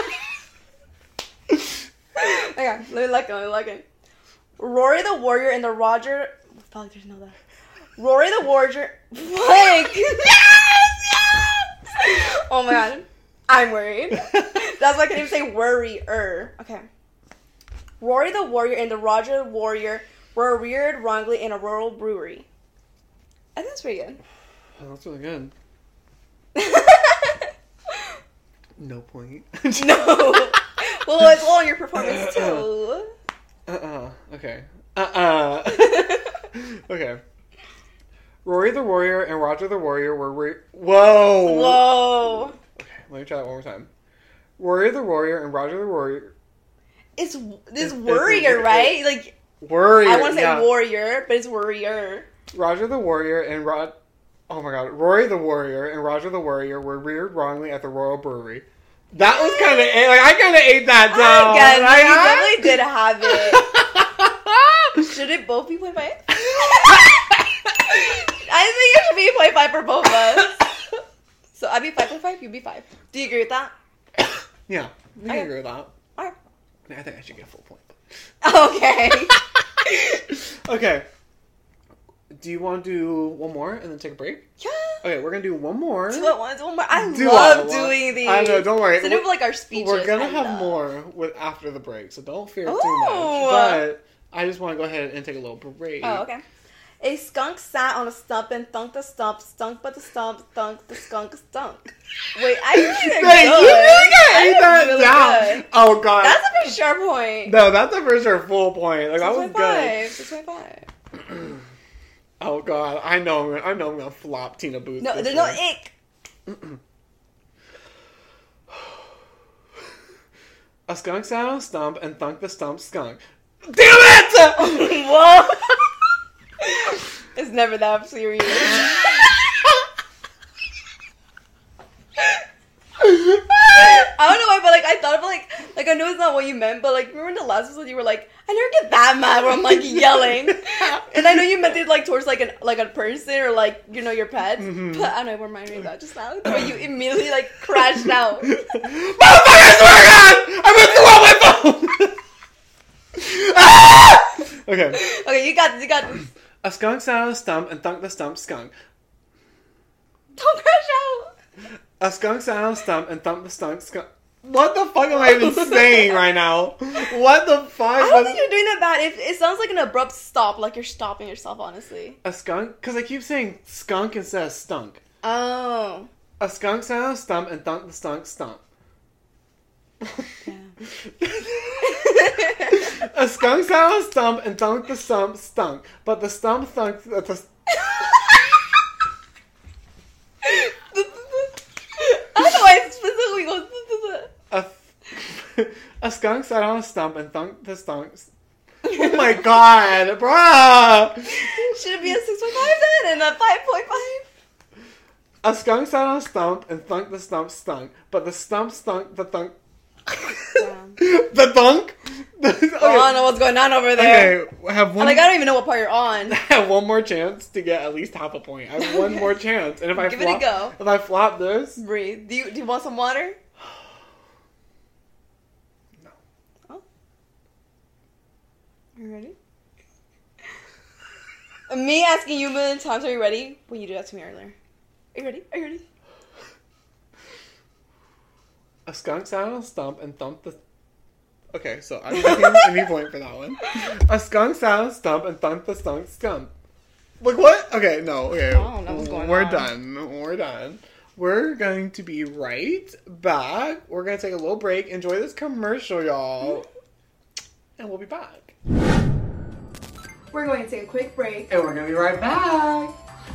it. Okay, let me look it, let me look it. Rory the Warrior and the Roger... Fuck, there's no that. Rory the Warrior... Like... Yes! Yes! Oh my god. I'm worried. That's why I can't even say worrier. Okay. Rory the Warrior and the Roger the Warrior were reared wrongly in a rural brewery. I think that's pretty good. Oh, that's really good. No point. No. Well, it's all on your performance too. Uh-uh. Okay. Uh-uh. Okay. Rory the Warrior and Roger the Warrior were re- Whoa! Whoa. Okay, let me try that one more time. Rory the Warrior and Roger the Warrior... It's this It's- warrior, it's- right? Like, Warrior, I want to say yeah. warrior, but it's warrior. Roger the Warrior and Rod... Oh my god. Rory the Warrior and Roger the Warrior were reared wrongly at the Royal Brewery. That was kind of... Like, I kind of ate that down. I guess Like, you I- definitely did have it. Should it both be point five? I think it should be point five for both of us. So I'd be five point five, you'd be five. Do you agree with that? Yeah, we can Okay. agree with that. Alright. I think I should get a full point. Okay. Okay. Do you want to do one more and then take a break? Yeah. Okay, we're gonna do one more. Do it once, one more. I Do love I? doing these. I know, don't worry. Instead of like our speeches. We're gonna I have love. more with after the break, so don't fear too Ooh. much. But I just want to go ahead and take a little break. Oh, okay. A skunk sat on a stump and thunked the stump, stunk but the stump, thunk the skunk stunk. Wait, I think they're Wait, good. you really gotta I eat think that really down. good. Oh god. That's a for sure point. No, that's a for sure full point. Like that was six point good. five. six point five. Oh god, I know. I'm gonna, I know I'm gonna flop Tina Booth. No, this there's no one. ick. A skunk sat on a stump and thunked the stump skunk. Damn it! Whoa. It's never that serious. I don't know why, but like I thought of like like I know it's not what you meant, but like remember in the last episode you were like, I never get that mad where I'm like yelling, and I know you meant it like towards like an like a person or like you know your pets, Mhm. but I don't know what reminded me of that just now. The way you immediately like crashed out. Motherfucker, swear to God! I went through all my phone! Ah! Okay. Okay, you got this. You got this. A skunk sat on a stump and thunked the stump skunk. Don't crash out. A skunk sat on a stump and thumped the stump skunk. What the fuck am I even saying right now? What the fuck? I don't think you're doing that bad. It, it sounds like an abrupt stop, like you're stopping yourself, honestly. A skunk? Because I keep saying skunk instead of stunk. Oh. A skunk sat on a stump and thunked the stunk stump. Yeah. A skunk sat on a stump and thunked the stump stunk, but the stump thunked the... the I don't know why it specifically goes. A, a skunk sat on a stump and thunked the stunk. Oh my god, bruh! Should it be a six point five then and a five point five? A skunk sat on a stump and thunked the stump stunk, but the stump stunk the thunk. The thunk? Okay. Oh, I don't know what's going on over there. Okay, I have one. Like I don't even know what part you're on. I have one more chance to get at least half a point. I have one more chance, and if I Give it flop, a go. if I flop this, Breathe. Do you do you want some water? no. Oh. You ready? Me asking you a million times, are you ready? When you did that to me earlier. Are you ready? Are you ready? A skunk sat on a stump and thumped the. Okay, so I'm taking any point for that one. A skunk sounds stump and thump the skunk stump. Like what? Okay, no. Okay, I don't know what's going we're on. done. We're done. We're going to be right back. We're going to take a little break. Enjoy this commercial, y'all. And we'll be back. We're going to take a quick break. And we're going to be right back.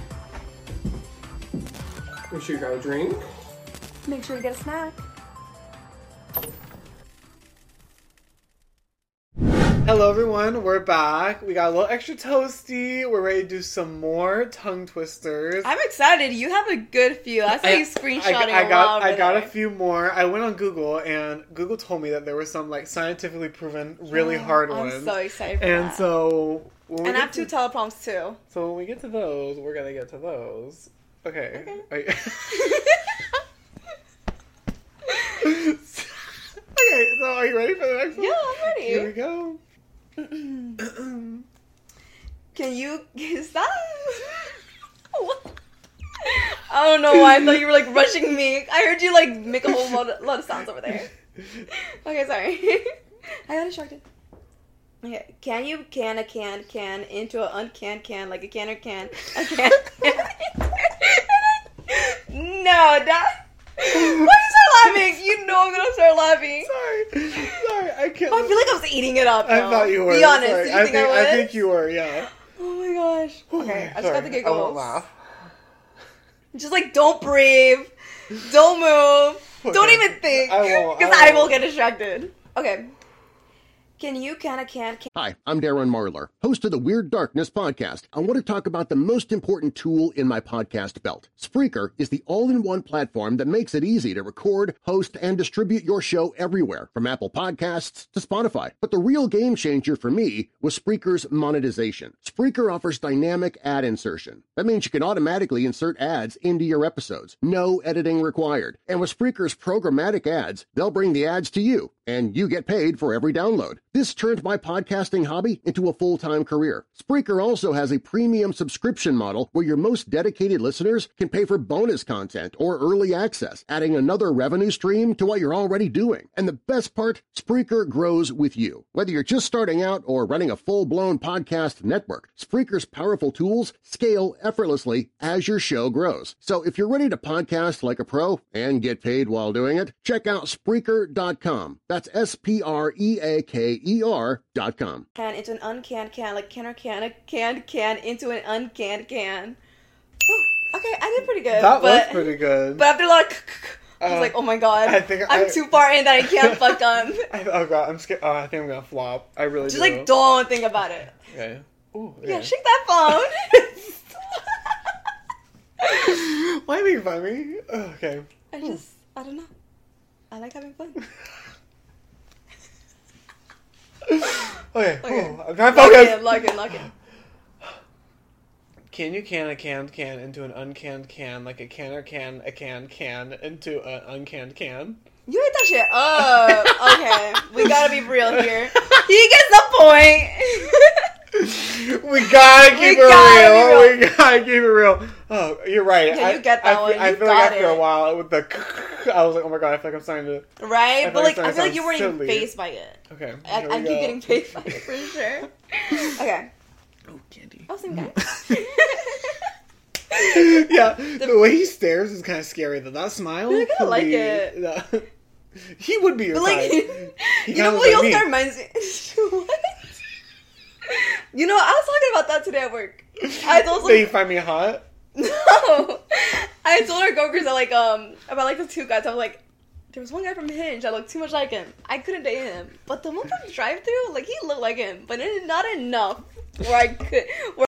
Make sure you got a drink. Make sure you get a snack. Hello everyone, we're back. We got a little extra toasty. We're ready to do some more tongue twisters. I'm excited. You have a good few. I saw I- you screenshotting I, I a got lot I over got there. a few more. I went on Google and Google told me that there were some like scientifically proven really Oh, hard I'm ones. so excited for and that. so when we And I get have two to, teleprompts too. so when we get to those, we're gonna get to those. Okay. Okay. I- okay, so are you ready for the next one? Yeah, I'm ready. Here we go. Can you stop? What? I don't know why I thought you were like rushing me. I heard you like make a whole lot of, lot of sounds over there. Okay, sorry. I got distracted. Okay, can you can a can can into an uncan can like a can or can a can? No, that. Why are you start laughing? You know I'm gonna start laughing. Sorry, sorry, I can't. I feel like I was eating it up. I though. thought you were. Be honest. Sorry. Did you I think, think I was? I think you were. Yeah. Oh my gosh. Okay, I just Sorry, got the I won't giggles. laugh. Just like don't breathe, don't move, don't Okay. even think, I won't, because I I will won't. get distracted. Okay. Can you can a can can? Hi, I'm Darren Marlar, host of the Weird Darkness podcast. I want to talk about the most important tool in my podcast belt. Spreaker is the all-in-one platform that makes it easy to record, host, and distribute your show everywhere, from Apple Podcasts to Spotify. But the real game changer for me was Spreaker's monetization. Spreaker offers dynamic ad insertion. That means you can automatically insert ads into your episodes. No editing required. And with Spreaker's programmatic ads, they'll bring the ads to you, and you get paid for every download. This turned my podcasting hobby into a full-time career. Spreaker also has a premium subscription model where your most dedicated listeners can pay for bonus content or early access, adding another revenue stream to what you're already doing. And the best part, Spreaker grows with you. Whether you're just starting out or running a full-blown podcast network, Spreaker's powerful tools scale effortlessly as your show grows. So if you're ready to podcast like a pro and get paid while doing it, check out Spreaker dot com. That's S P R E A K E R dot com. Can into an uncanned can, like can or can, a canned can into an uncanned can. Whew. Okay, I did pretty good. That but, was pretty good. But after a lot of, I was Uh, like, oh my god, I think I'm I- too far in that I can't fuck up. I, oh god, I'm scared. Oh, I think I'm gonna flop. I really Just do. like don't think about it. Okay. Ooh, Yeah, okay. shake that phone. Why are you fun of me? Oh, okay. I just, I don't know. I like having fun. Okay. Okay. Ooh, I'm trying to Lock focus. in, lock in, lock in. Can you can a canned can into an uncanned can like a can or can a can can into an uncanned can? You ate that shit up. Okay, we gotta be real here. He gets the point. We gotta keep We it gotta be real. real. We gotta keep it real. Oh, you're right. Yeah, I, you get that I, one. feel- I You feel like got after a it. while with the, I was like, oh my god, I feel like I'm starting to. Right? I But like, feel I like feel like it you weren't even sounds phased by it. Okay. I, here I we keep go. getting phased by it for sure. Okay. Oh, candy. Oh, same guy. Yeah, the way he stares is kind of scary. Though that smile, I kinda could like be- it. that- he would be your But like, type. He you know kinda what? looks You'll like start reminds me. What? You know, I was talking about that today at work. I told some- That you find me hot. No, I told our coworkers that like um about like the two guys. I was like, there was one guy from Hinge that looked too much like him. I couldn't date him, but the one from Drive Thru, like he looked like him, but it, not enough where I could. Where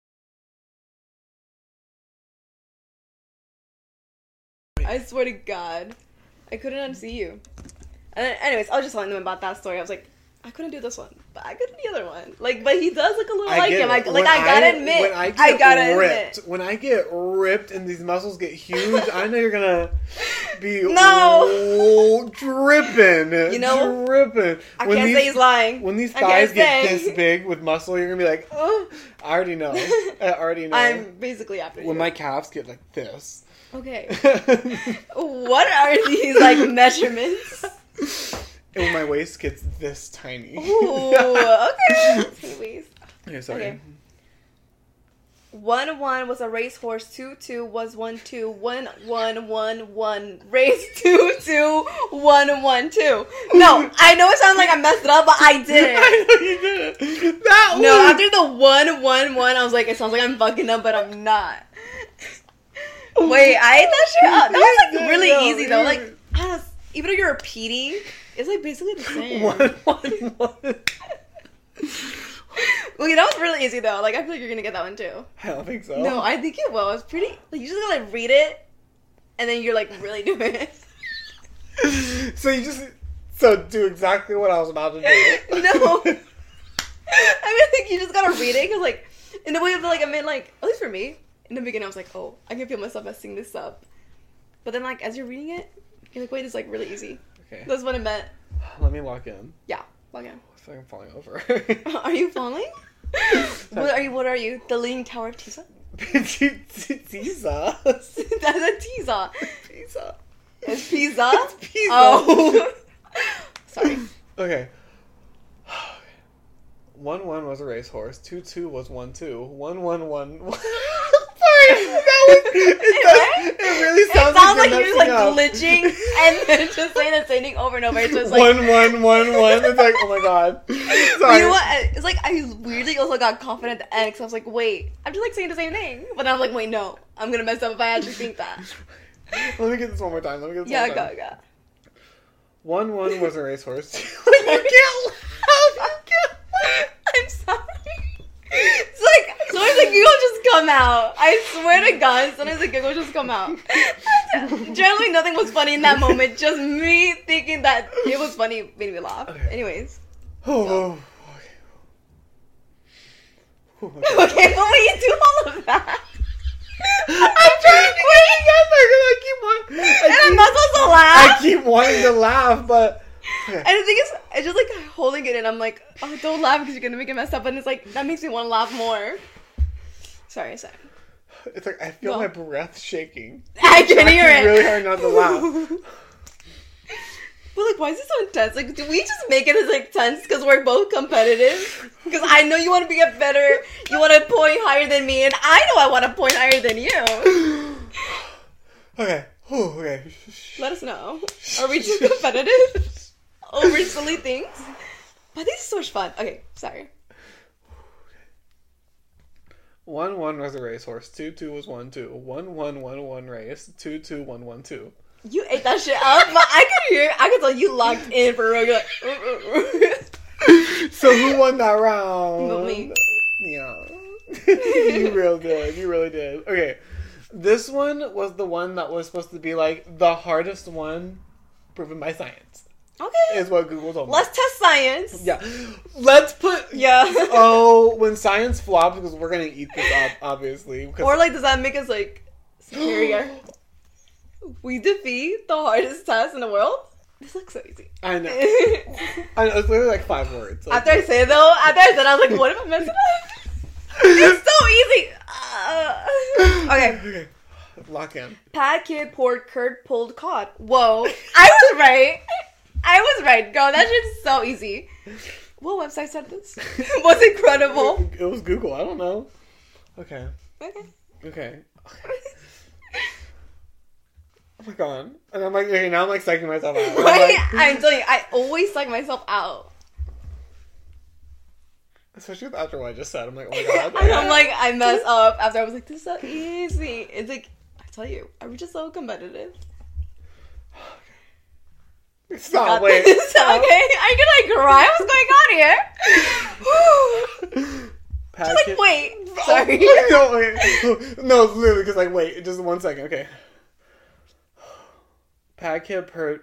I swear to God, I couldn't unsee you. And then, anyways, I was just telling them about that story. I was like, I couldn't do this one, but I could do the other one. Like, but he does look a little I like get him. it. I, like, When I gotta admit, when I, get I gotta ripped, admit. when I get ripped and these muscles get huge, I know you're gonna be No. dripping, You know, dripping. I When can't these, say he's lying. When these I can't thighs get say. this big with muscle, you're gonna be like, oh, I already know. I already know. I'm basically after you. when my calves get like this. Okay. What are these like measurements? And when my waist gets this tiny. Ooh, okay. Anyways. Okay, sorry. Okay. One one was a racehorse. Two two was one two. One one one one race. Two two one one two. No, I know it sounds like I messed it up, but I didn't. I know you did. That No, one. after the one one one, I was like, it sounds like I'm fucking up, but I'm not. Wait, I ate that shit up. That was like really No, easy though. you- Like, I don't know, even though you're repeating, it's like basically the same. One, one, one. Okay, that was really easy though. Like, I feel like you're gonna get that one too. I don't think so. No, I think it will. It's pretty. Like, you just gotta like read it, and then you're like really doing it. So you just so do exactly what I was about to do. No, I mean, I think you just gotta read it because like in the way of like I mean like at least for me in the beginning I was like, oh, I can feel myself messing this up, but then like as you're reading it, you're like, wait, it's like really easy. Okay. That's what it meant. Let me lock in. Yeah, log in. I feel like I'm falling over. Are you falling? What are you? What are you? The Leaning Tower of Pisa? Pizza. That's a Pisa. Pizza. It's Pisa. It's pizza. Oh, sorry. Okay. One one was a racehorse. Two two was one two. One one one. Sorry, that was. It, does, it really It sounds, sounds like, like you're you're just like messing up. glitching and then just saying the same thing over and over. It's just like One one one one. It's like, oh my god. Sorry. you know what? It's like I weirdly also got confident at the end because I was like, wait, I'm just like saying the same thing, but then I was like, wait, no, I'm gonna mess up if I actually think that. Let me get this one more time. Let me get this Yeah, one more go, time. go. One one was a racehorse. You can't laugh. You can't. I'm sorry. It's like sometimes the giggle just come out. I swear to God, sometimes the giggle just come out. Generally, nothing was funny in that moment. Just me thinking that it was funny made me laugh. Okay. Anyways. Oh, okay. Okay. Okay, but when you do all of that. I'm trying to get it together because I keep wanting. I And I'm keep, not supposed to I laugh. keep wanting to laugh, but. Okay. And the thing is, I just like holding it in. I'm like, oh, don't laugh because you're gonna make it messed up. And it's like that makes me want to laugh more. Sorry, sorry. It's like I feel No. my breath shaking. I can Trying hear it. really hard not to laugh. But like, why is it so intense? Like, do we just make it as like tense because we're both competitive? Because I know you want to be a better, you want to point higher than me, and I know I want to point higher than you. Okay. Whew, okay. Let us know. Are we too competitive over silly things? But this is so much fun. Okay, sorry. One one was a racehorse. Two two was one two. One one one one race. Two two one one two. You ate that shit up, but I could hear, I could tell you locked in for real. You're like, uh, uh, uh. So who won that round? Not me. Yeah. You really did. You really did. Okay. This one was the one that was supposed to be like the hardest one proven by science. Okay. Is what Google told me. Let's test science. Yeah. Let's put Yeah. Oh, when science flops, because we're gonna eat this up, obviously. Because Or like, does that make us like superior? We defeat the hardest test in the world? This looks so easy. I know. I know. It's literally like five words. Like, After I say it though, after I said it, I was like, what if I mess it up? It's so easy. Uh, okay. Okay. Lock in. Pad kid poured curd pulled cod. Whoa. I was right. I was right, girl. That shit's so easy. What website said this? Was incredible. It was Google. I don't know. Okay. Okay. Okay. Oh my god. And I'm like, okay, now I'm like psyching myself out. I'm Right? like- I'm telling you, I always psych myself out. Especially after what I just said. I'm like, oh my god. And I'm like, I mess up after I was like, this is so easy. It's like, I tell you, I'm just so competitive. Stop, Got wait. this. Stop. Okay, are you gonna cry? What's going on here? Packet- Just like, wait. Sorry. Oh, no, wait. No, it's literally because, like, wait, just one second, okay. Packet per.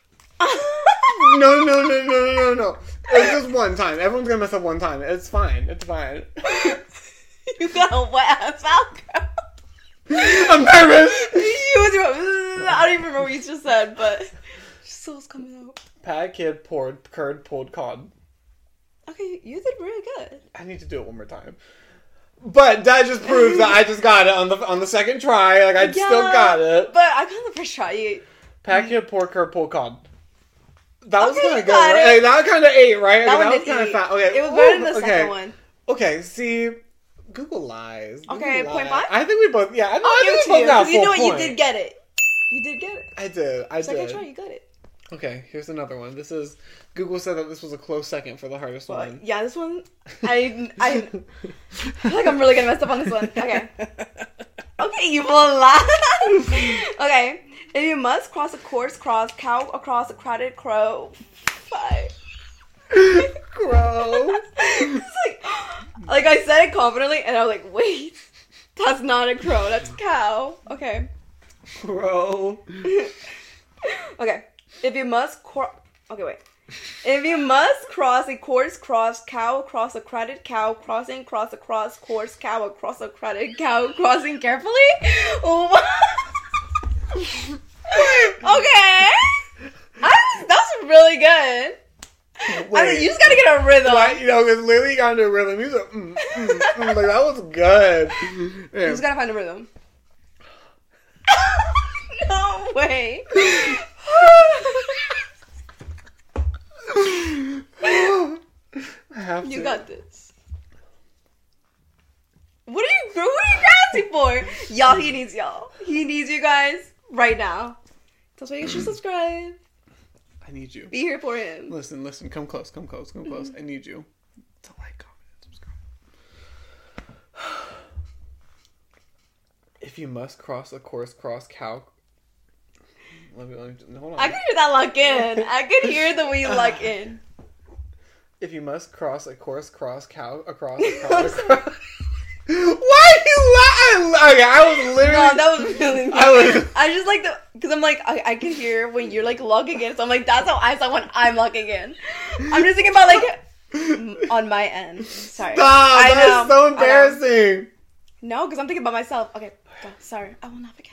No, no, no, no, no, no, no. It's just one time. Everyone's gonna mess up one time. It's fine. It's fine. You got a wet ass out, I'm nervous. You was doing, I don't even remember what you just said, but soul's coming out. Pad kid poured curd pulled cod. Okay, you did really good. I need to do it one more time. But that just proves that I just got it on the on the second try. Like I Yeah, still got it. But I got the first try. You, Pad kid poured curd pulled cod. That was Okay, kind you of good. got Right? it. Hey, that kind of ate, right? That Okay, one that was did kind of eat. fat. Okay. It was better Ooh, than the okay. second one. Okay, see, Google lies. Google Okay, lies. point five? I think we both, yeah, I, know, I'll I give think it to we both you. got a 'Cause you full know what? You point. did get it. You did get it. I did, I Second did. try, you got it. Okay, here's another one. This is, Google said that this was a close second for the hardest But one. yeah, this one, I, I, I feel like I'm really gonna mess up on this one. Okay. Okay, you will laugh. Okay. If you must cross a course cross cow across a crowded crow. Five. Crow. It's like, like I said it confidently, and I was like, wait, that's not a crow, that's a cow. Okay. Crow. Okay. If you must cro- Okay, wait. If you must cross a course cross cow across a crowded cow crossing cross across course cow across a crowded cow crossing carefully. Oh. Okay. I, that's really good. Wait. I mean, you just gotta get a rhythm. Right, you know, because Lily got into a rhythm. He was like, mm, mm, mm, like, that was good. You Yeah. just gotta find a rhythm. No way. I have You to. got this. What are you, what are you grasping for? Y'all, he needs y'all. He needs you guys right now. That's why you should subscribe. I need you. Be here for him. Listen, listen, come close, come close, come close. I need you to like, comment, and subscribe. If you must cross a course, cross cow. Let me, let me, hold on. I can hear that lock in. I can hear the way you lock in. If you must cross a course, cross cow across a cross. across. Why are you laughing? Okay, I was literally. No, that was really me. I was- I just like the, because I'm like, I, I can hear when you're like logging in. So I'm like, that's how I sound when I'm logging in. I'm just thinking about like, m- on my end. Sorry. Stop! I That's know, so I know. embarrassing. No, because I'm thinking about myself. Okay, go. Sorry. I will not begin.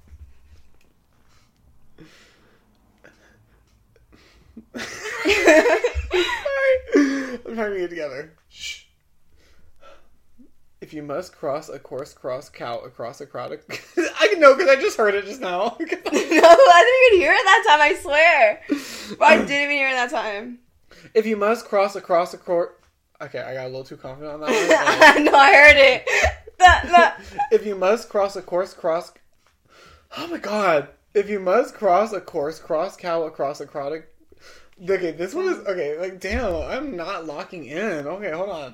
Sorry. I'm trying to get it together. Shh. If you must cross a course, cross cow across a crowd. Of... I can know because I just heard it just now. No, I didn't even hear it that time, I swear. But I didn't even hear it that time. If you must cross across a court. Okay, I got a little too confident on that one. No, I heard it. That, that. If you must cross a course, cross. Oh my god. If you must cross a course, cross cow across a crowd. Of... Okay, this one is. Okay, like, damn, I'm not locking in. Okay, hold on.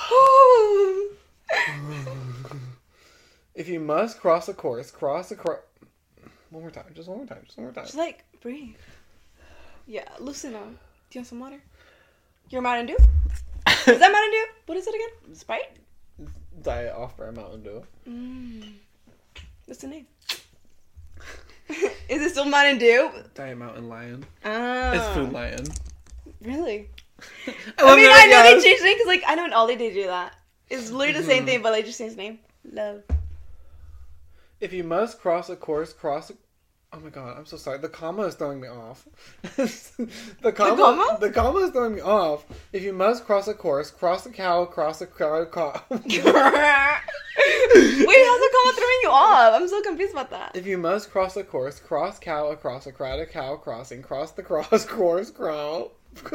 If you must cross a course, cross a course. One more time, just one more time, just one more time. Just like, breathe. Yeah, loosen up. Do you want some water? You're Mountain Dew? Is that Mountain Dew? What is it again? Sprite? Diet Off-Brand Mountain Dew. Mm. What's the name? Is it still Mountain Dew? Diet Mountain Lion. Oh. It's Food Lion. Really? I, I mean, it, I know yes. they changed it because, like, I know in Ollie they do that. It's literally the same thing, but they just changed the name. Love. If you must cross a course, cross a... Oh my god, I'm so sorry. The comma is throwing me off. the, comma, comma? The comma is throwing me off. If you must cross a course, cross a cow, cross a cow... cow. Wait, how's the comma throwing you off? I'm so confused about that. If you must cross a course, cross cow across a crowded cow crossing, cross the cross course crow.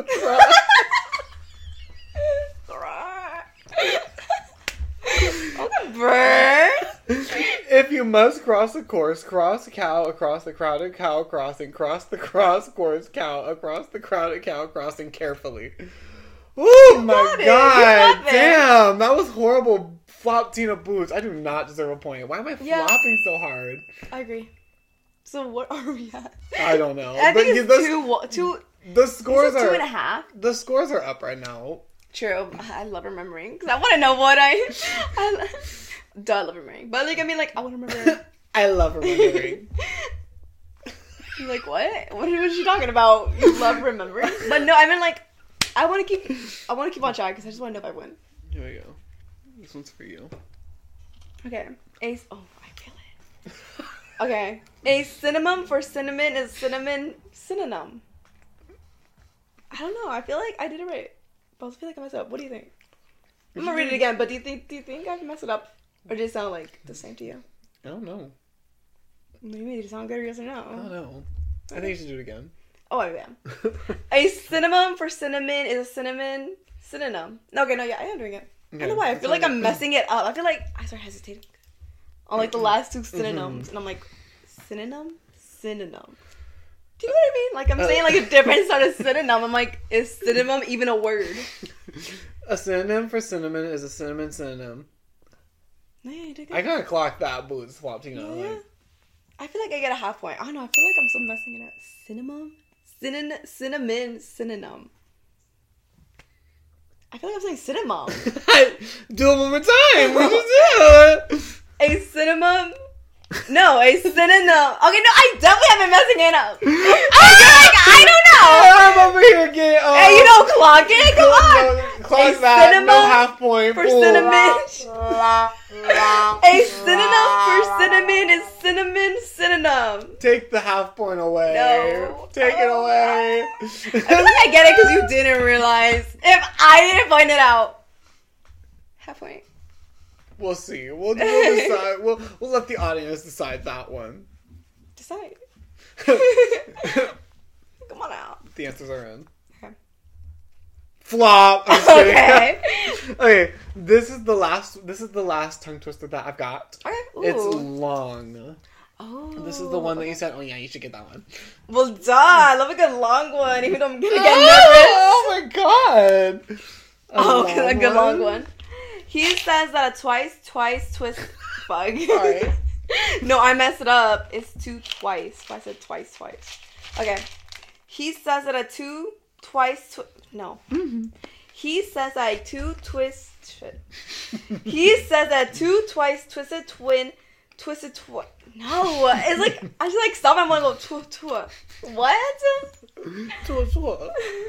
Okay, bird. If you must cross a course, cross cow across the crowded cow crossing, cross the cross course cow across the crowded cow crossing carefully. Oh my got it. You god! got it. Damn, that was horrible. Flop Tina boots. I do not deserve a point. Why am I Yeah. flopping so hard? I agree. So what are we at? I don't know. I think But it's the, two, wa- two, the scores is it two are and a half? the scores are up right now. True. I love remembering because I want to know what I. I Duh, I love remembering, but like I mean, like I want to remember. I love remembering. I'm like what? What is she talking about? You love remembering, but no, I mean like I want to keep. I want to keep on track because I just want to know if I win. Here we go. This one's for you. Okay. A. Oh, I feel it. Okay. A synonym for cinnamon is cinnamon synonym. I don't know. I feel like I did it right. But I feel like I messed up. What do you think? I'm gonna read it again, but do you think do you think I messed it up? Or did it sound like the same to you? I don't know. Maybe it sound good or yes or I don't no. know. I think you should do it again. Oh, yeah. A synonym for cinnamon is a cinnamon synonym. Okay, no, yeah, I am doing it. Okay, I don't know why. I feel like I'm messing it up. I feel like I start hesitating on like the last two synonyms, mm-hmm. and I'm like, synonym, synonym. Do you know what I mean? Like I'm saying like a different sort of synonym. I'm like, is synonym even a word? A synonym for cinnamon is a cinnamon synonym. Yeah, you did good. I kind of clocked that boot swap, you know. Yeah. Like... I feel like I get a half point. I don't know. I feel like I'm still messing it up. Cinnamon, cinnamon, cinnamon, synonym. I feel like I'm saying cinnamon. Do it one more time. We just do it. A cinnamon. No, a synonym. Okay, no, I definitely have been messing it up. I feel like I don't know. I'm over here getting. Oh. Hey, you don't clock it. Come on. No, clock a that. Cinnamon no half point for cinnamon. A synonym for cinnamon is cinnamon synonym. Take the half point away. No. Take it away. I feel like I get it because you didn't realize. If I didn't find it out. Half point. We'll see. We'll, we'll decide. We'll we'll let the audience decide that one. Decide. Come on out. The answers are in. Okay. Flop. I'm just okay. Okay. This is the last. This is the last tongue twister that I've got. Okay. Ooh. It's long. Oh. This is the one that you said. Oh yeah, you should get that one. Well, duh. I love a good long one. Even though I'm gonna get oh, nervous. Oh my god. A oh, a good one? long one. He says that a twice, twice twist. Fuck. Sorry. No, I messed it up. It's two twice. I said twice, twice. Okay. He says that a two twice. Twi- no. Mm-hmm. He says that a two twist. Shit. He says that a two twice twisted twin twisted twi. No, it's like I just like stop and want to go tw tw. What? Tw tw.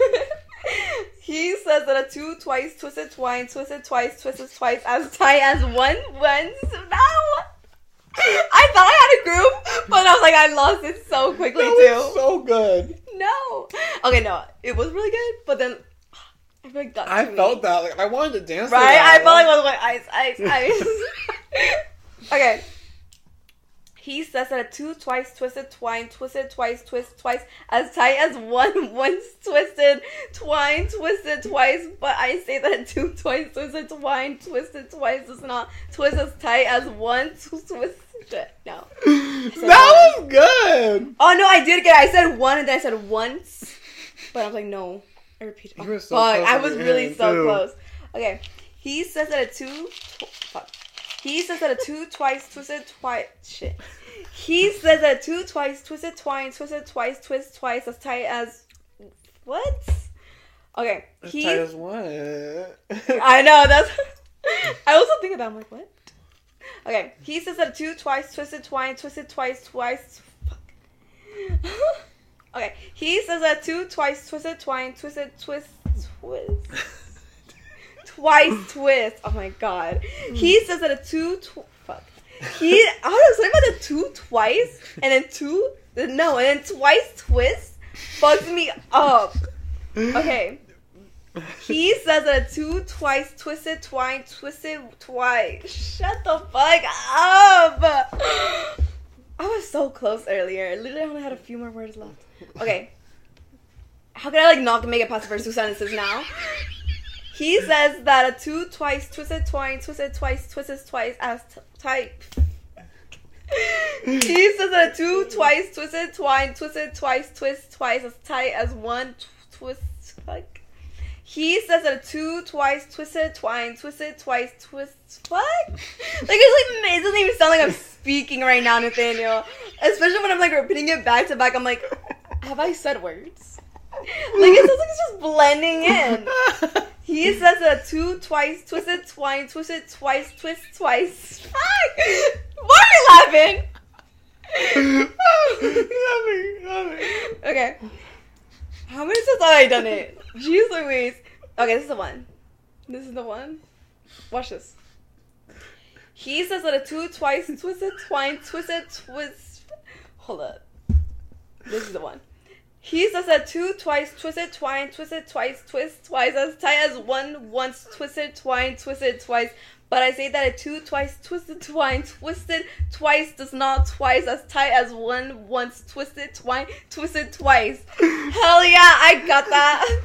He says that a two twice twisted twine twisted twice twisted twice as tight as one once. No. I thought I had a group, but I was like I lost it so quickly that too. Was so good. No. Okay, no, it was really good, but then I feel like that. I felt me. that like I wanted to dance. Right, to that I felt one. like I was like ice, ice, ice. Okay. He says that a two twice twisted twine twisted twice twist twice as tight as one once twisted twine twisted twice, but I say that a two twice twisted twine twisted twice does not twist as tight as one twist. No. That one. was good. Oh no, I did get it. I said one and then I said once, but I was like no. I repeated. You were so fuck, close I was really so too. close. Okay. He says that a two. Tw- fuck. He says that a two twice twisted twice. Shit. He says that a two twice twisted twine twisted twice twist twice as tight as. What? Okay. As he, tight as what? I know that's. I also think of that. I'm like, what? Okay. He says that a two twice twisted twine twisted twice twice. Fuck. Okay. He says that two twice twisted twine twisted twist twist. Twice twist. Oh my god. He says that a two tw- fuck. He I don't know something about the two twice and then two no and then twice twist fucks me up. Okay. He says that a two twice twisted twine twisted twice. Shut the fuck up. I was so close earlier. I literally only had a few more words left. Okay. How can I like not make it past the first two sentences now? He says that a two twice twisted twine twisted twice twisted twice as t- type. He says that a two twice twisted twine twisted twice twist twice as tight as one t- twist. Fuck. He says that a two twice twisted twine twisted twice twist. Fuck. Like it's like it doesn't even sound like I'm speaking right now, Nathaniel. Especially when I'm like repeating it back to back. I'm like, have I said words? Like it sounds like it's just blending in. He says that a two twice twisted twine twisted twice twist twice. Fuck! Why are you laughing? Okay. How many times have I done it? Jeez Louise. Okay, this is the one. This is the one. Watch this. He says that a two twice twisted twine twisted twist. Hold up. This is the one. He says that two twice twisted twine twisted twice twist twice as tight as one once twisted twine twisted twice, but But I say that a two twice twisted twine twisted twice does not twice as tight as one once twisted twine twisted twice. Hell yeah, I got that.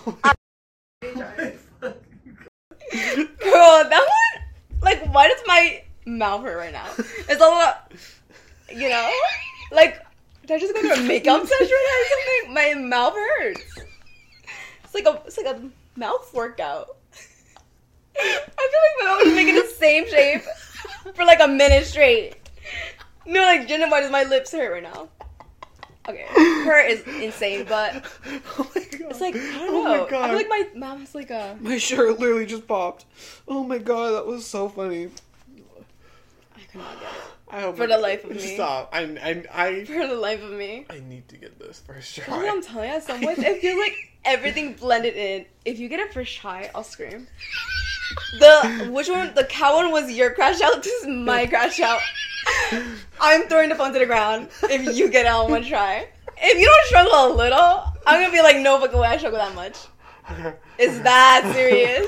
Girl, that one, like, why does my mouth hurt right now? It's all about, you know, like, did I just go through a makeup session or something? My mouth hurts. It's like a, it's like a mouth workout. I feel like my mouth is making the same shape for like a minute straight. No, like, Jenna, why does my lips hurt right now? Okay, her is insane, but oh my god. It's like, I don't oh know. My god. I feel like my mouth is like a... My shirt literally just popped. Oh my god, that was so funny. I could not get it. I hope For the life of me. Stop. I, I, I, For the life of me. I need to get this first That's try. what I'm telling you. Some ways, it feels like everything blended in. If you get it first try, I'll scream. The, which one, the cow one was your crash out, this is my crash out. I'm throwing the phone to the ground if you get it on one try. If you don't struggle a little, I'm gonna be like, no fucking way I struggle that much. Is that serious?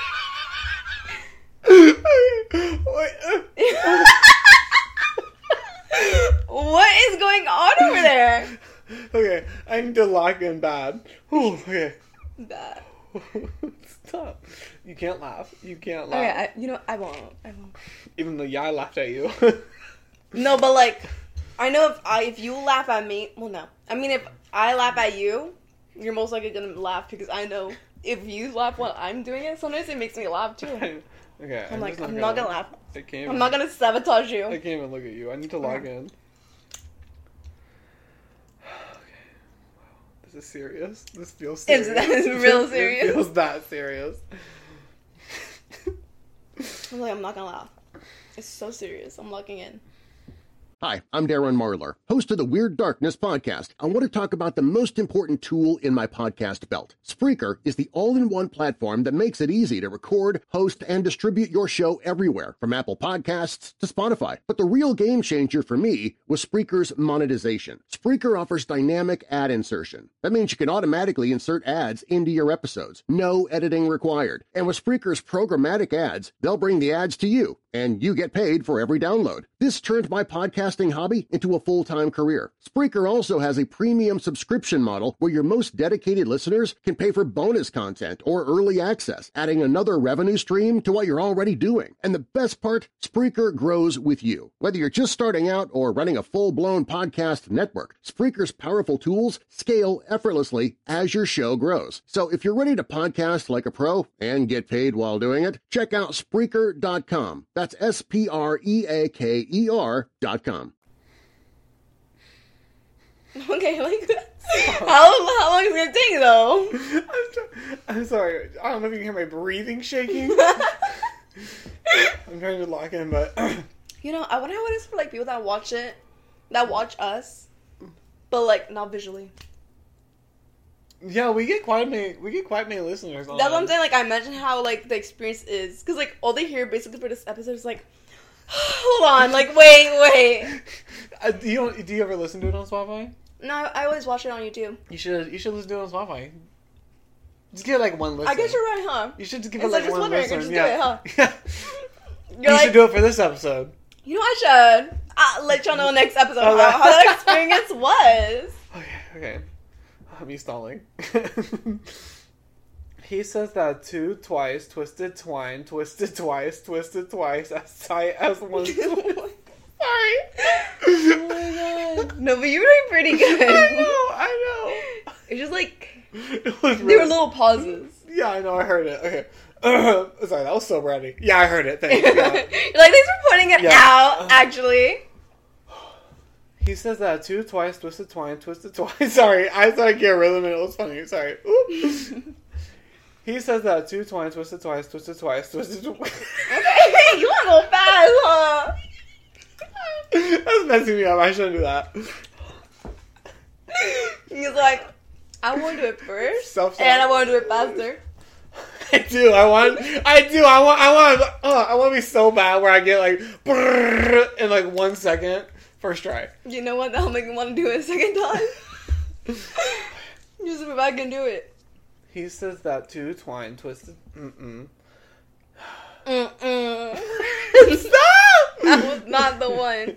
What is going on over there? Okay, I need to lock in bad. Whew, okay. Bad. Stop. You can't laugh. You can't laugh. Okay, I, you know, I won't. I won't. Even though, yeah, I laughed at you. No, but like, I know if I if you laugh at me, well, no. I mean, if I laugh at you, you're most likely gonna laugh because I know if you laugh while I'm doing it, sometimes it makes me laugh too. Okay. I'm, I'm like, just I'm not not gonna, gonna laugh. I can't I'm not gonna sabotage you. I can't even look at you. I need to log in. Okay. Wow. This is serious. This feels serious. It's that is real serious. It feels that serious. I'm like, I'm not gonna laugh. It's so serious. I'm logging in. Hi, I'm Darren Marlar, host of the Weird Darkness podcast. I want to talk about the most important tool in my podcast belt. Spreaker is the all-in-one platform that makes it easy to record, host, and distribute your show everywhere, from Apple Podcasts to Spotify. But the real game changer for me was Spreaker's monetization. Spreaker offers dynamic ad insertion. That means you can automatically insert ads into your episodes. No editing required. And with Spreaker's programmatic ads, they'll bring the ads to you, and you get paid for every download. This turned my podcasting hobby into a full-time career. Spreaker also has a premium subscription model where your most dedicated listeners can pay for bonus content or early access, adding another revenue stream to what you're already doing. And the best part, Spreaker grows with you. Whether you're just starting out or running a full-blown podcast network, Spreaker's powerful tools scale effortlessly as your show grows. So if you're ready to podcast like a pro and get paid while doing it, check out Spreaker dot com. That's S P R E A K E R dot com. Okay, like, how, how long is it gonna take, though? I'm, try- I'm sorry. I don't know if you can hear my breathing shaking. I'm trying to lock in, but... You know, I wonder how it is for, like, people that watch it, that watch us, but, like, not visually. Yeah, we get quite many, we get quite many listeners on That's what I'm saying, like, I imagine how, like, the experience is, because, like, all they hear, basically, for this episode is, like, hold on, like, wait, wait. Uh, do you don't, do you ever listen to it on Spotify? No, I, I always watch it on YouTube. You should you should listen to it on Spotify. Just give it like one listen. I guess you're right, huh? You should just give It's it like like, just one wondering, listen. just do yeah. it, huh? Yeah. You're you like, should do it for this episode. You know, I should. I'll let y'all know next episode Oh, how, how that experience was. Okay, okay. I'm me stalling. He says that two twice, twisted twine, twisted twice, twisted twice, as tight as one. Sorry. Oh my god. No, but you were doing pretty good. I know, I know. It's just like, It was there really, were little pauses. Yeah, I know, I heard it. Okay. Uh, sorry, that was so bratty. Yeah, I heard it. Thanks. You're Yeah. like, thanks for pointing it Yeah. out, actually. He says that two twice, twisted twine, twisted twice. Sorry, I thought I'd get rhythm and it was funny. Sorry. Oop. He says that two twine, twisted twice, twisted twice, twisted twice. Okay, you want to go fast, huh? That's messing me up. I shouldn't do that. He's like, I want to do it first, Self-sabotage. and I want to do it faster. I do. I want. I do. I want. I want. Oh, I want to be so bad where I get like brrr in like one second. First try. You know what? That'll make me want to do it a second time. Just if I can do it. He says that two twine twisted. Mm-mm. Mm-mm. Stop! That was not the one.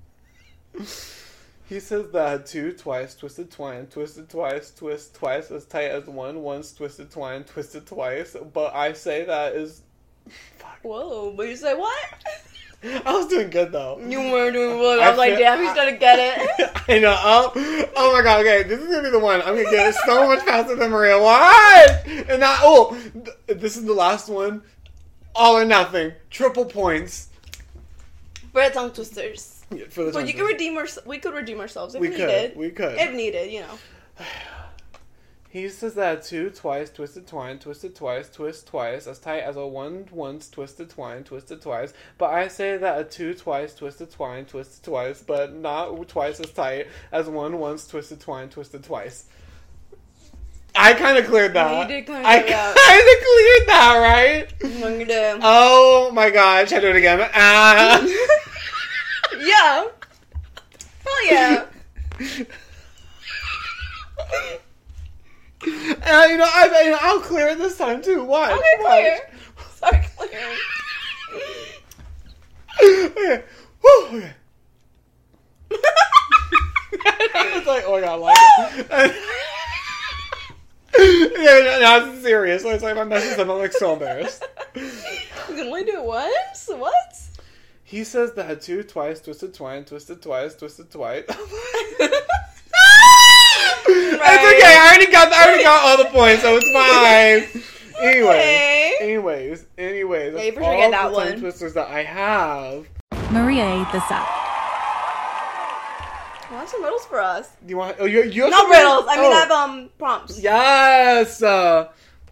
He says that two twice, twisted twine, twisted twice, twist twice, as tight as one, once twisted twine, twisted twice. But I say that is. Fuck. Whoa, but you say what? I was doing good though. You were doing well. I was I like, feel- damn, he's gonna get it. I know. Oh, oh my god. Okay, this is gonna be the one. I'm gonna get it so much faster than Maria. What? And now, oh, th- this is the last one. All or nothing. Triple points For the tongue twisters. for the. But you time can redeem our, we could redeem ourselves if We could. needed. We could. If needed, you know. He says that two twice, twisted twine, twisted twice, twist twice, as tight as a one once, twisted twine, twisted twice. But I say that a two twice, twisted twine, twisted twice, but not twice as tight as one once, twisted twine, twisted twice. I kind of cleared that. You did kinda I clear that. kind of cleared that, right? I'm gonna... Oh my god, should I do it again? Ah. Yeah. Hell yeah. And, you know, I, you know, I'll clear it this time too. Watch. Okay, watch. clear. Sorry, clear. Okay. Whew, okay. It's like, oh my god, I like it. Yeah, now it's serious. It's like my message, I'm like so embarrassed. You can only do it once? What? He says that two twice, twisted twine, twisted twice, twisted twice. It's okay. I already got. I already got all the points, so it's fine. Anyway, Okay. anyways, anyways. Yeah, you that's for sure get all that the tongue one. twisters that I have. Maria ate this up. Want some riddles for us? Do you want? Oh, you. You have Not some- riddles. I mean, oh. I have um prompts. Yes. Uh,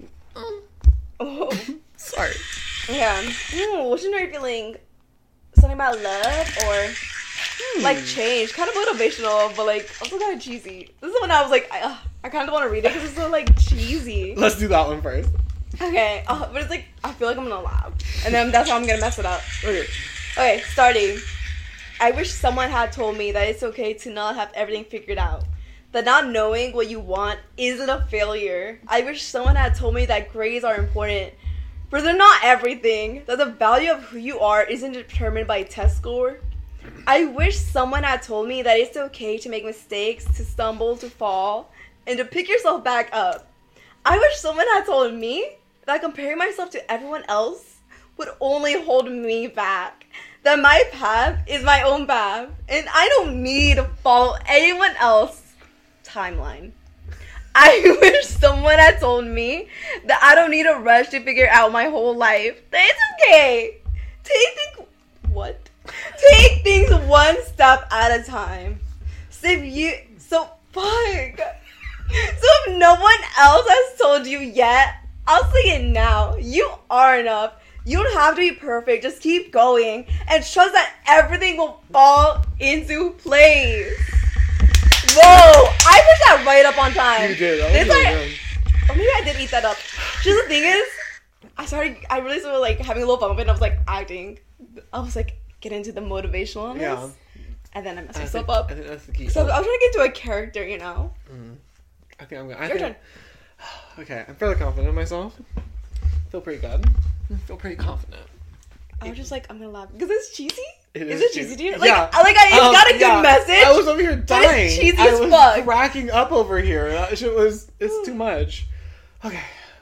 Oh. sorry. Yeah. Mm, which one are you feeling? Something about love or like change? Kind of motivational, but like also kind of cheesy. This is the one I was like, I, uh, I kind of want to read it because it's so like cheesy. Let's do that one first. Okay, uh, but it's like I feel like I'm gonna laugh, and then that's how I'm gonna mess it up. Okay. Okay, starting. I wish someone had told me that it's okay to not have everything figured out. That not knowing what you want isn't a failure. I wish someone had told me that grades are important, but they're not everything. That the value of who you are isn't determined by a test score. I wish someone had told me that it's okay to make mistakes, to stumble, to fall, and to pick yourself back up. I wish someone had told me that comparing myself to everyone else would only hold me back. That my path is my own path, and I don't need to follow anyone else's timeline. I wish someone had told me that I don't need a rush to figure out my whole life. That it's okay. Take things, what? Take things one step at a time. So if you, so fuck. So if no one else has told you yet, I'll say it now. You are enough. You don't have to be perfect. Just keep going and trust that everything will fall into place. Whoa! I put that right up on time. You did. That Did was really I? good. Or maybe I did eat that up. Just the thing is, I started. I really started like having a little fun with it. And I was like acting. I was like get into the motivational on this, Yeah. and then I messed I myself think, up. I think that's the key. So I was trying to get into a character, you know. I think I'm gonna. I Your think, Okay, I'm fairly confident in myself. Feel pretty good. Feel pretty confident. I was just like, I'm gonna laugh because it's cheesy. It is is it cheesy cheesy. to you? Like, Yeah. I like I, it's Um, got a good yeah, message. I was over here but dying. it's cheesy I as was fuck. cracking up over here. That shit was. It's too much. Okay.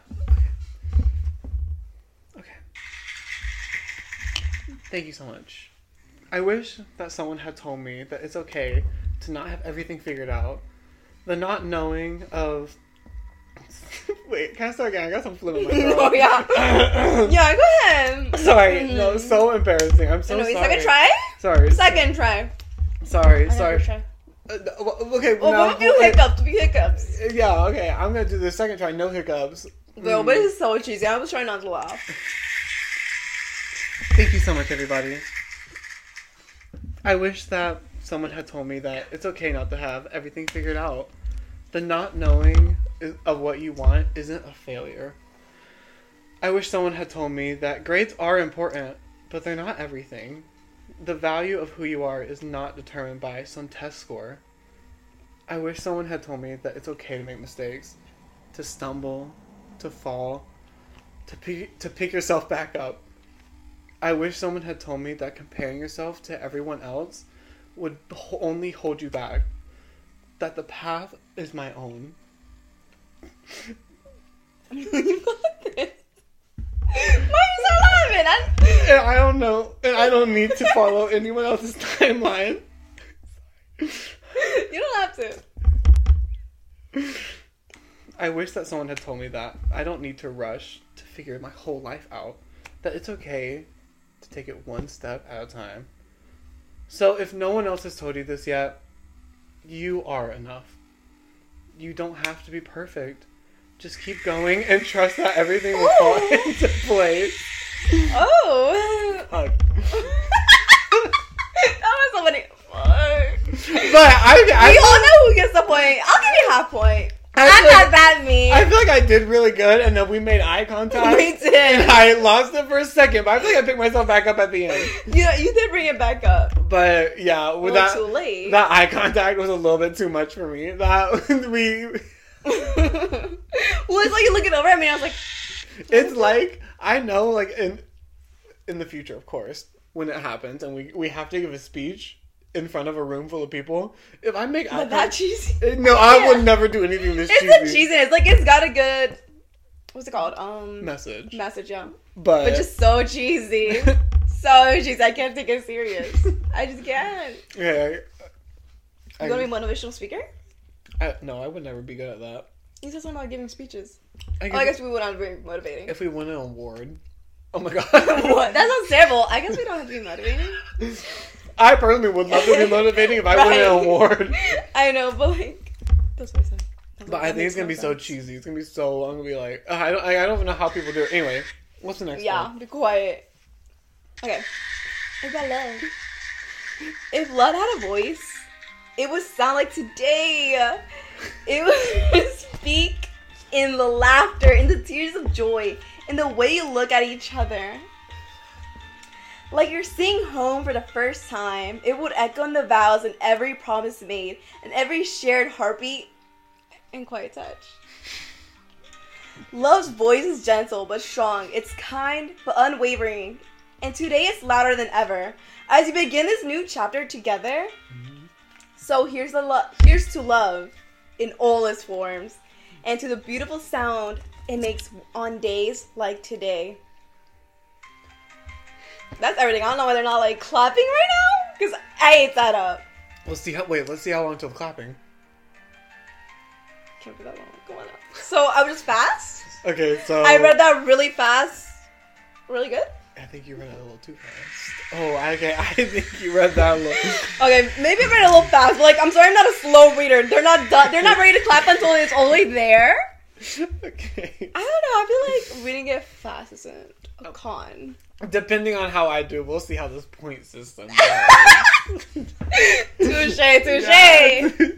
Okay. Okay. Thank you so much. I wish that someone had told me that it's okay to not have everything figured out. The not knowing of. Wait, can I start again? I got some flu in my throat. Oh yeah. Yeah, go ahead. Sorry, no, it's so embarrassing. I'm so Anyway, sorry. second try. Sorry. Second try. Sorry, Another sorry. try. Uh, well, okay, Well, now, what a few wait. hiccups. A few hiccups. Yeah, okay. I'm gonna do the second try. No hiccups. No, Mm. but it's so cheesy. I was trying not to laugh. Thank you so much, everybody. I wish that someone had told me that it's okay not to have everything figured out. The not knowing is- of what you want isn't a failure. I wish someone had told me that grades are important, but they're not everything. The value of who you are is not determined by some test score. I wish someone had told me that it's okay to make mistakes, to stumble, to fall, to pick, to pick yourself back up. I wish someone had told me that comparing yourself to everyone else would ho- only hold you back. That the path is my own. You got this. Why are you so laughing? I... And I don't know. And I don't need to follow anyone else's timeline. You don't have to. I wish that someone had told me that. I don't need to rush to figure my whole life out. That it's okay to take it one step at a time. So if no one else has told you this yet, you are enough. You don't have to be perfect. Just keep going and trust that everything will fall into place. Oh. Fuck. That was so funny. Fuck. But I, I, We all know who gets the point. I'll give you half point. I I'm feel not like- that mean. I feel like I did really good, and then we made eye contact. We did. And I lost it for a second, but I feel like I picked myself back up at the end. Yeah, you did bring it back up. But yeah, with Well, that, too late. that eye contact was a little bit too much for me. That we, Well, it's like you looking over at me, and I was like, it's like I know, like in in the future, of course, when it happens, and we we have to give a speech in front of a room full of people. If I make eye but that contact, cheesy. no, I Yeah. would never do anything this It's cheesy. a cheesy. It's like it's got a good. What's it called? Um, message, message, yeah. but, But just so cheesy. So cheesy. I can't take it serious. I just can't. yeah. I, You want to be a motivational speaker? I, no, I would never be good at that. You said something about giving speeches. I Oh, I guess we would not be motivating. if we win an award. Oh my god. What? That sounds terrible. I guess we don't have to be motivating. I personally would love to be motivating if I win Right. an award. I know, but like, that's what I said. That's But what- I that think it's makes gonna no be so sense. cheesy. It's gonna be so long. Gonna be like uh, I don't. I, I don't even know how people do it. Anyway, what's the next Yeah, one? be quiet. Okay. If I love, if love had a voice, it would sound like today. It would speak in the laughter, in the tears of joy, in the way you look at each other. Like you're seeing home for the first time, it would echo in the vows and every promise made, and every shared heartbeat and quiet touch. Love's voice is gentle but strong. It's kind but unwavering. And today it's louder than ever. As you begin this new chapter together, mm-hmm. so here's the lo- here's to love in all its forms, and to the beautiful sound it makes on days like today. That's everything. I don't know why they're not like clapping right now, because I ate that up. Let's see how. Wait. Let's see how long till clapping. Can't be that long. Go on now. So I was just fast. Okay. So I read that really fast. Really good. I think you read it a little too fast. Oh, okay. I think you read that a little. Okay, maybe I read it a little fast, but like, I'm sorry, I'm not a slow reader. They're not done. They're not ready to clap until it's only there. Okay. I don't know. I feel like reading it fast isn't a con. Depending on how I do, we'll see how this point system goes. Touche, touche.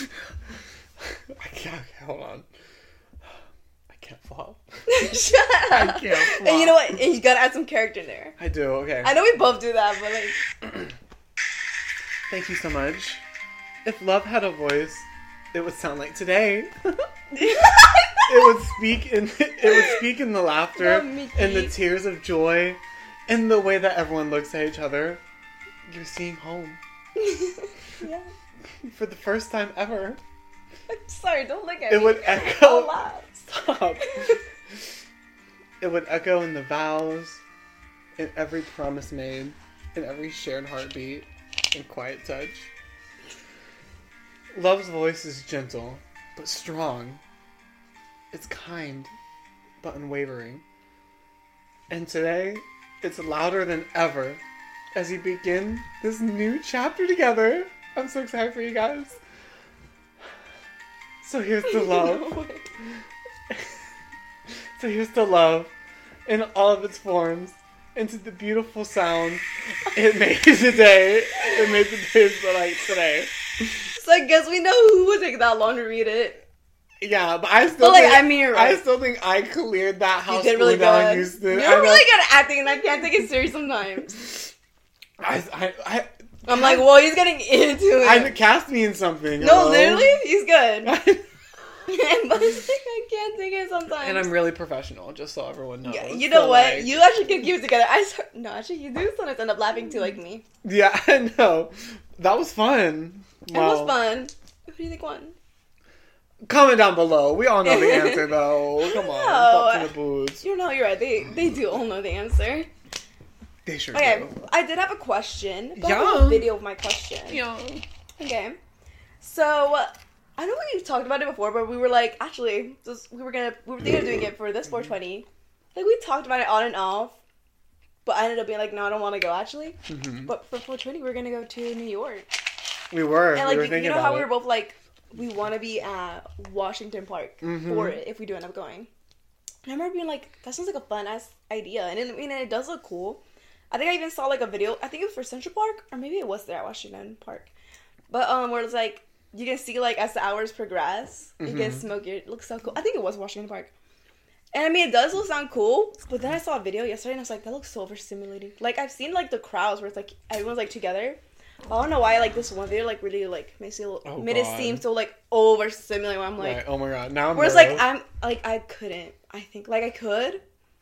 I can't. Okay, hold on. I can't flop. Shut I up. can't flop. And you know what? And you gotta add some character in there. I do. Okay. I know we both do that, but like, Thank you so much. If love had a voice, it would sound like today. It would speak in it would speak in the laughter Love me, and the Keith. tears of joy, and the way that everyone looks at each other. You're seeing home yeah. for the first time ever. I'm sorry. Don't look at It me. would echo. I'll laugh. Stop. It would echo in the vows, in every promise made, in every shared heartbeat, and quiet touch. Love's voice is gentle, but strong. It's kind, but unwavering. And today, it's louder than ever as you begin this new chapter together. I'm so excited for you guys. So here's the love. So here's the love in all of its forms, into the beautiful sound it made today. It made the days like today. So I guess we know who would take that long to read it. Yeah, but I still But, like, think, I mean, you're right. I still think I cleared that house You did really down good. Houston. I You're know- really good at acting, and I can't take it serious sometimes. I, I, I, I'm like, well, he's getting into it. I cast me in something. no, hello? literally, he's good. but it's like, I can't take it sometimes. And I'm really professional, just so everyone knows. Yeah, you know so, what? like, You actually can keep it together. I swear, no, actually, you do sometimes end up laughing too, like me. Yeah, I know. That was fun. It was fun. Who do you think won? Comment down below. We all know the answer, though. Come on. No. Fuck to the boots. You know, you're right. They they do all know the answer. They sure Okay, do. I did have a question. But I Yeah. have a video of my question. Yeah. Okay. So, I know we've talked about it before, but we were like, actually, just, we were gonna, we were thinking of doing it for this four twenty. Like, we talked about it on and off, but I ended up being like, no, I don't want to go, actually. Mm-hmm. But for four twenty, we're gonna go to New York. We were. And, like, we were you, thinking you know about how we it. were both like, we want to be at Washington Park Mhm. for it if we do end up going. And I remember being like, that sounds like a fun ass idea. And it, I mean, it does look cool. I think I even saw like a video, I think it was for Central Park, or maybe it was there at Washington Park. But um, where it's like, you can see like as the hours progress, you Mhm. can smoke it. It looks so cool. I think it was Washington Park. And I mean, it does look sound cool, but then I saw a video yesterday and I was like, that looks so overstimulating. Like, I've seen like the crowds where it's like, everyone's like together. I don't know why like this one video like really like makes it, Oh, made it God. seem so like overstimulating. Where I'm like, Right. Oh my god. Now I'm whereas like nervous. I'm like I couldn't. I think like I could,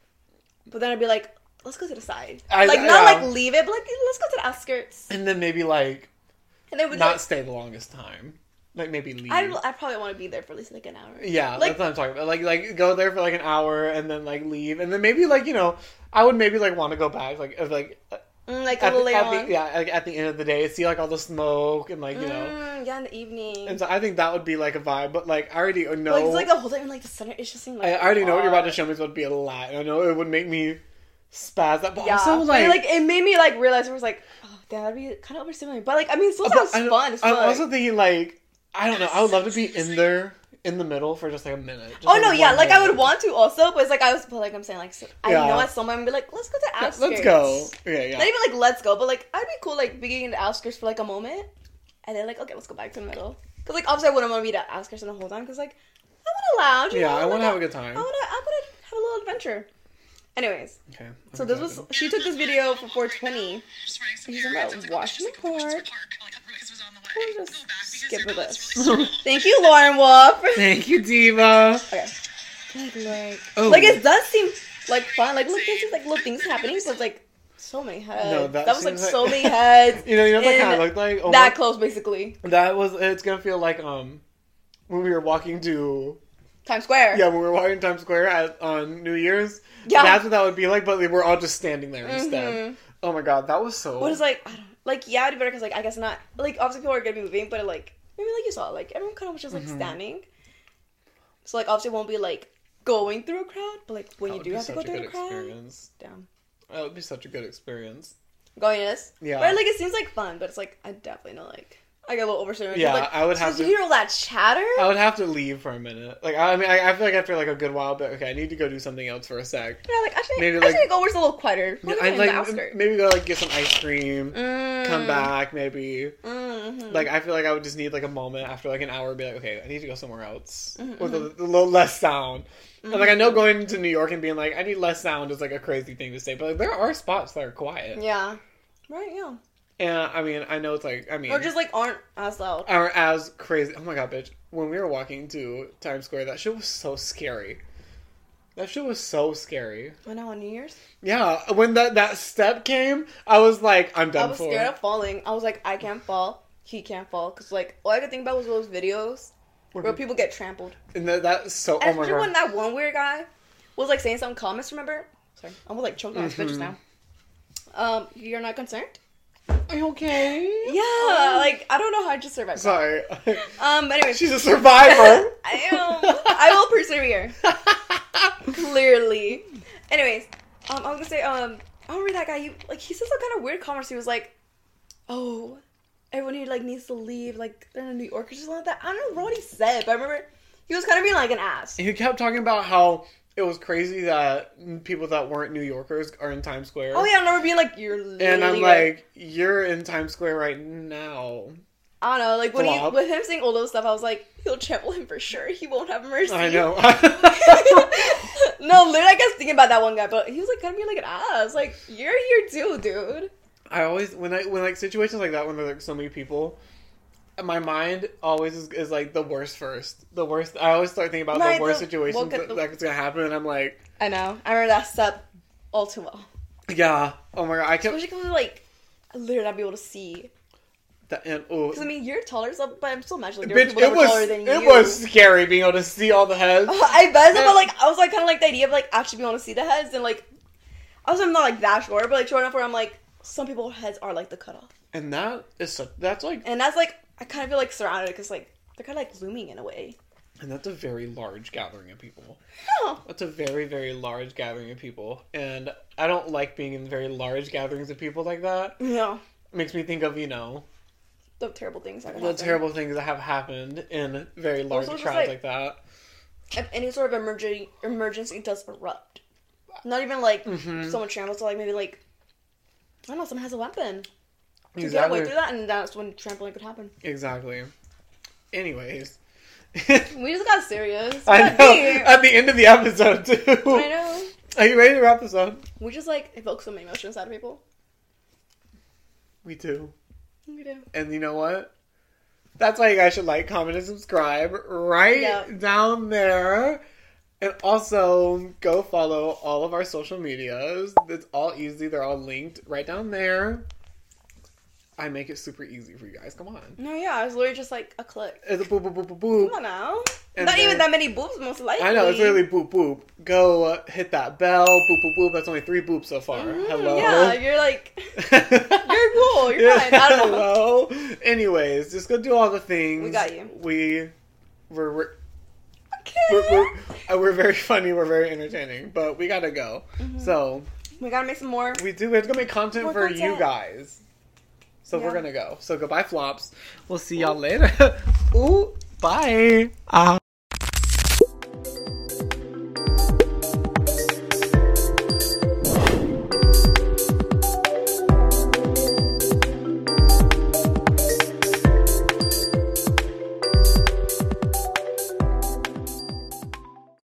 but then I'd be like, let's go to the side. I- like yeah. not like leave it, but like let's go to the outskirts. And then maybe like And then we not like, stay the longest time. Like maybe leave. I I probably want to be there for at least like an hour. Yeah, Like- that's what I'm talking about. Like, like go there for like an hour and then like leave, and then maybe like you know, I would maybe like want to go back, like if like Mm, like a at little the, later at on. the, yeah, like, at the end of the day, see like all the smoke and like you know, Mm, yeah, in the evening. and so I think that would be like a vibe. But like I already know, Like, it's like the whole time, like the center, it's just seemed like. I already know what you're about to uh, show me is about to be a lot, and I know it would make me spaz. That, but Yeah, also but, like, like it made me like realize it was like, oh, damn, that'd be kind of overstimulating. But like, I mean, it still but sounds I know- fun. As I'm fuck. also thinking like I don't know. I would love to be in there in the middle for just like a minute. Just, Oh no, yeah, one like I would minute. want to also, but it's like I was, but like I'm saying, like so, I Yeah. know at some point I'm gonna be like, let's go to the Yeah, outskirts. let's go. Yeah, yeah. Not even like let's go, but like I'd be cool like being in the outskirts for like a moment, and then like okay, let's go back to the middle. Cause like obviously I wouldn't want to be the outskirts in the whole time, cause like I want to lounge. you Yeah, know, I want to like, have a good time. I want to, I want to have a little adventure. Anyways, Okay. so this was she took this video for four twenty. She's about Washington Park. We'll just skip for this. Thank you, Lauren Wolf. Thank you, Diva. Okay. Like, like, Oh. like it does seem like fun. Like, look, there's just like little things happening. So it's like so many heads. No, that, that was like seems like- so many heads. You know, you know what that And kind of looked like? Oh, that my- close, basically. That was. It's gonna feel like um when we were walking to Times Square. yeah when we were walking to Times Square at on New Year's. Yeah. That's what that would be like, but we were all just standing there instead. Mhm. Oh my god, that was so. What is like? I don't like. Yeah, it'd be better because like I guess not. Like obviously people are gonna be moving, but like maybe like you saw, like everyone kind of was just like Mhm. standing. So like obviously it won't be like going through a crowd, but like when That you would do be have to go such a through good a crowd, experience. damn. That would be such a good experience. Going to this, Yeah. But like it seems like fun, but it's like I definitely know like I get a little overstimulated. Yeah, like, I would so have you to- hear all that chatter. I would have to leave for a minute. Like I mean, I, I feel like after like a good while, but okay, I need to go do something else for a sec. Yeah, like actually, Maybe, actually like- go where it's a little quieter. Maybe I'd in like the outskirts. maybe go like get some ice cream, Mm. come back maybe. Mm-hmm. Like I feel like I would just need like a moment after like an hour, be like, okay, I need to go somewhere else Mm-hmm. with a, a little less sound. And like I know going to New York and being like, I need less sound is like a crazy thing to say, but like there are spots that are quiet. Yeah. Right. Yeah. And I mean, I know it's like I mean, Or just like aren't as loud. aren't as crazy. Oh my god, bitch! When we were walking to Times Square, that shit was so scary. That shit was so scary. I know on New Year's. Yeah, when that that step came, I was like, I'm done I was for. scared of falling. I was like, I can't fall. He can't fall. Because, like, all I could think about was those videos where people get trampled. And that, that's so. And Oh my especially when god. that one weird guy was, like, saying some comments, remember? Sorry. I'm, like, choking on his Mm-hmm. bitches now. Um, you're not concerned? Are you okay? Yeah. Like, I don't know how I just survived. Sorry. Um, but anyways. She's a survivor. I am. I will persevere. Clearly. Anyways, um, I was gonna say, um, I don't read that guy. He, like, he said some kind of weird comments. He was like, oh, everyone here, like, needs to leave. Like, they're in New York or something like that. I don't know what he said, but I remember he was kind of being like an ass. He kept talking about how it was crazy that people that weren't New Yorkers are in Times Square. Oh, yeah, I remember being like, you're literally And I'm right. like, you're in Times Square right now. I don't know, like, when he, Flop. with him saying all those stuff, I was like, he'll trample him for sure. He won't have mercy. I know. No, literally, I guess thinking about that one guy, but he was like kind of being like an ass. Like, you're here too, dude. I always when I when like situations like that when there's like so many people, my mind always is, is like the worst first. The worst. I always start thinking about Right, the worst the- situations we'll get that the- like it's gonna happen, and I'm like, I know. I remember that step all too well. yeah. Oh my god, I kept. Especially because, like, I literally not be able to see. That, and oh, Because, I mean, you're taller, so, but I'm still imagining there were bitch, people that it were was taller than it you. was scary being able to see all the heads. I bet, And- but, like, I was, like, kind of like the idea of, like, actually being able to see the heads, and, like, I was not, like, that short, but, like, short enough where I'm, like, some people's heads are, like, the cutoff. And that is such. That's like, And that's, like, I kind of feel, like, surrounded, because, like, they're kind of, like, looming in a way. and that's a very large gathering of people. Oh. That's a very, very large gathering of people. And I don't like being in very large gatherings of people like that. Yeah. It makes me think of, you know, The terrible things that can the happen. terrible things that have happened in very large Also, crowds just, like, like- that. If any sort of emergency emergency does erupt. Not even, like, Mhm. someone trampled, so, like, maybe, like, I don't know, someone has a weapon. To get Exactly. away through that, and that's when trampling could happen. Exactly. Anyways. We just got serious. I Got know. deep. At the end of the episode, too. I know. Are you ready to wrap this up? We just, like, evoke so many emotions out of people. We do. We do. And you know what? That's why you guys should like, comment, and subscribe right Yeah. down there. And also, go follow all of our social medias. It's all easy. They're all linked right down there. I make it super easy for you guys. Come on. No, yeah, it was literally just, like, a click. It's a boop, boop, boop, boop, boop. Come on now. And Not then- even that many boobs, most likely. I know, it's literally boop, boop. Go uh, hit that bell. Boop, boop, boop. That's only three boops so far. Mhm, Hello. Yeah, you're like, you're cool. You're fine. I don't know. Hello. Anyways, just go do all the things. We got you. We, we're, we're, Okay. we're, we're, uh, we're very funny. We're very entertaining. But we gotta go. Mm-hmm. So We gotta make some more. we do. We have to go make content More for you content. guys. So Yeah. we're gonna go. So goodbye, flops. We'll see y'all later. Ooh, bye. Ah.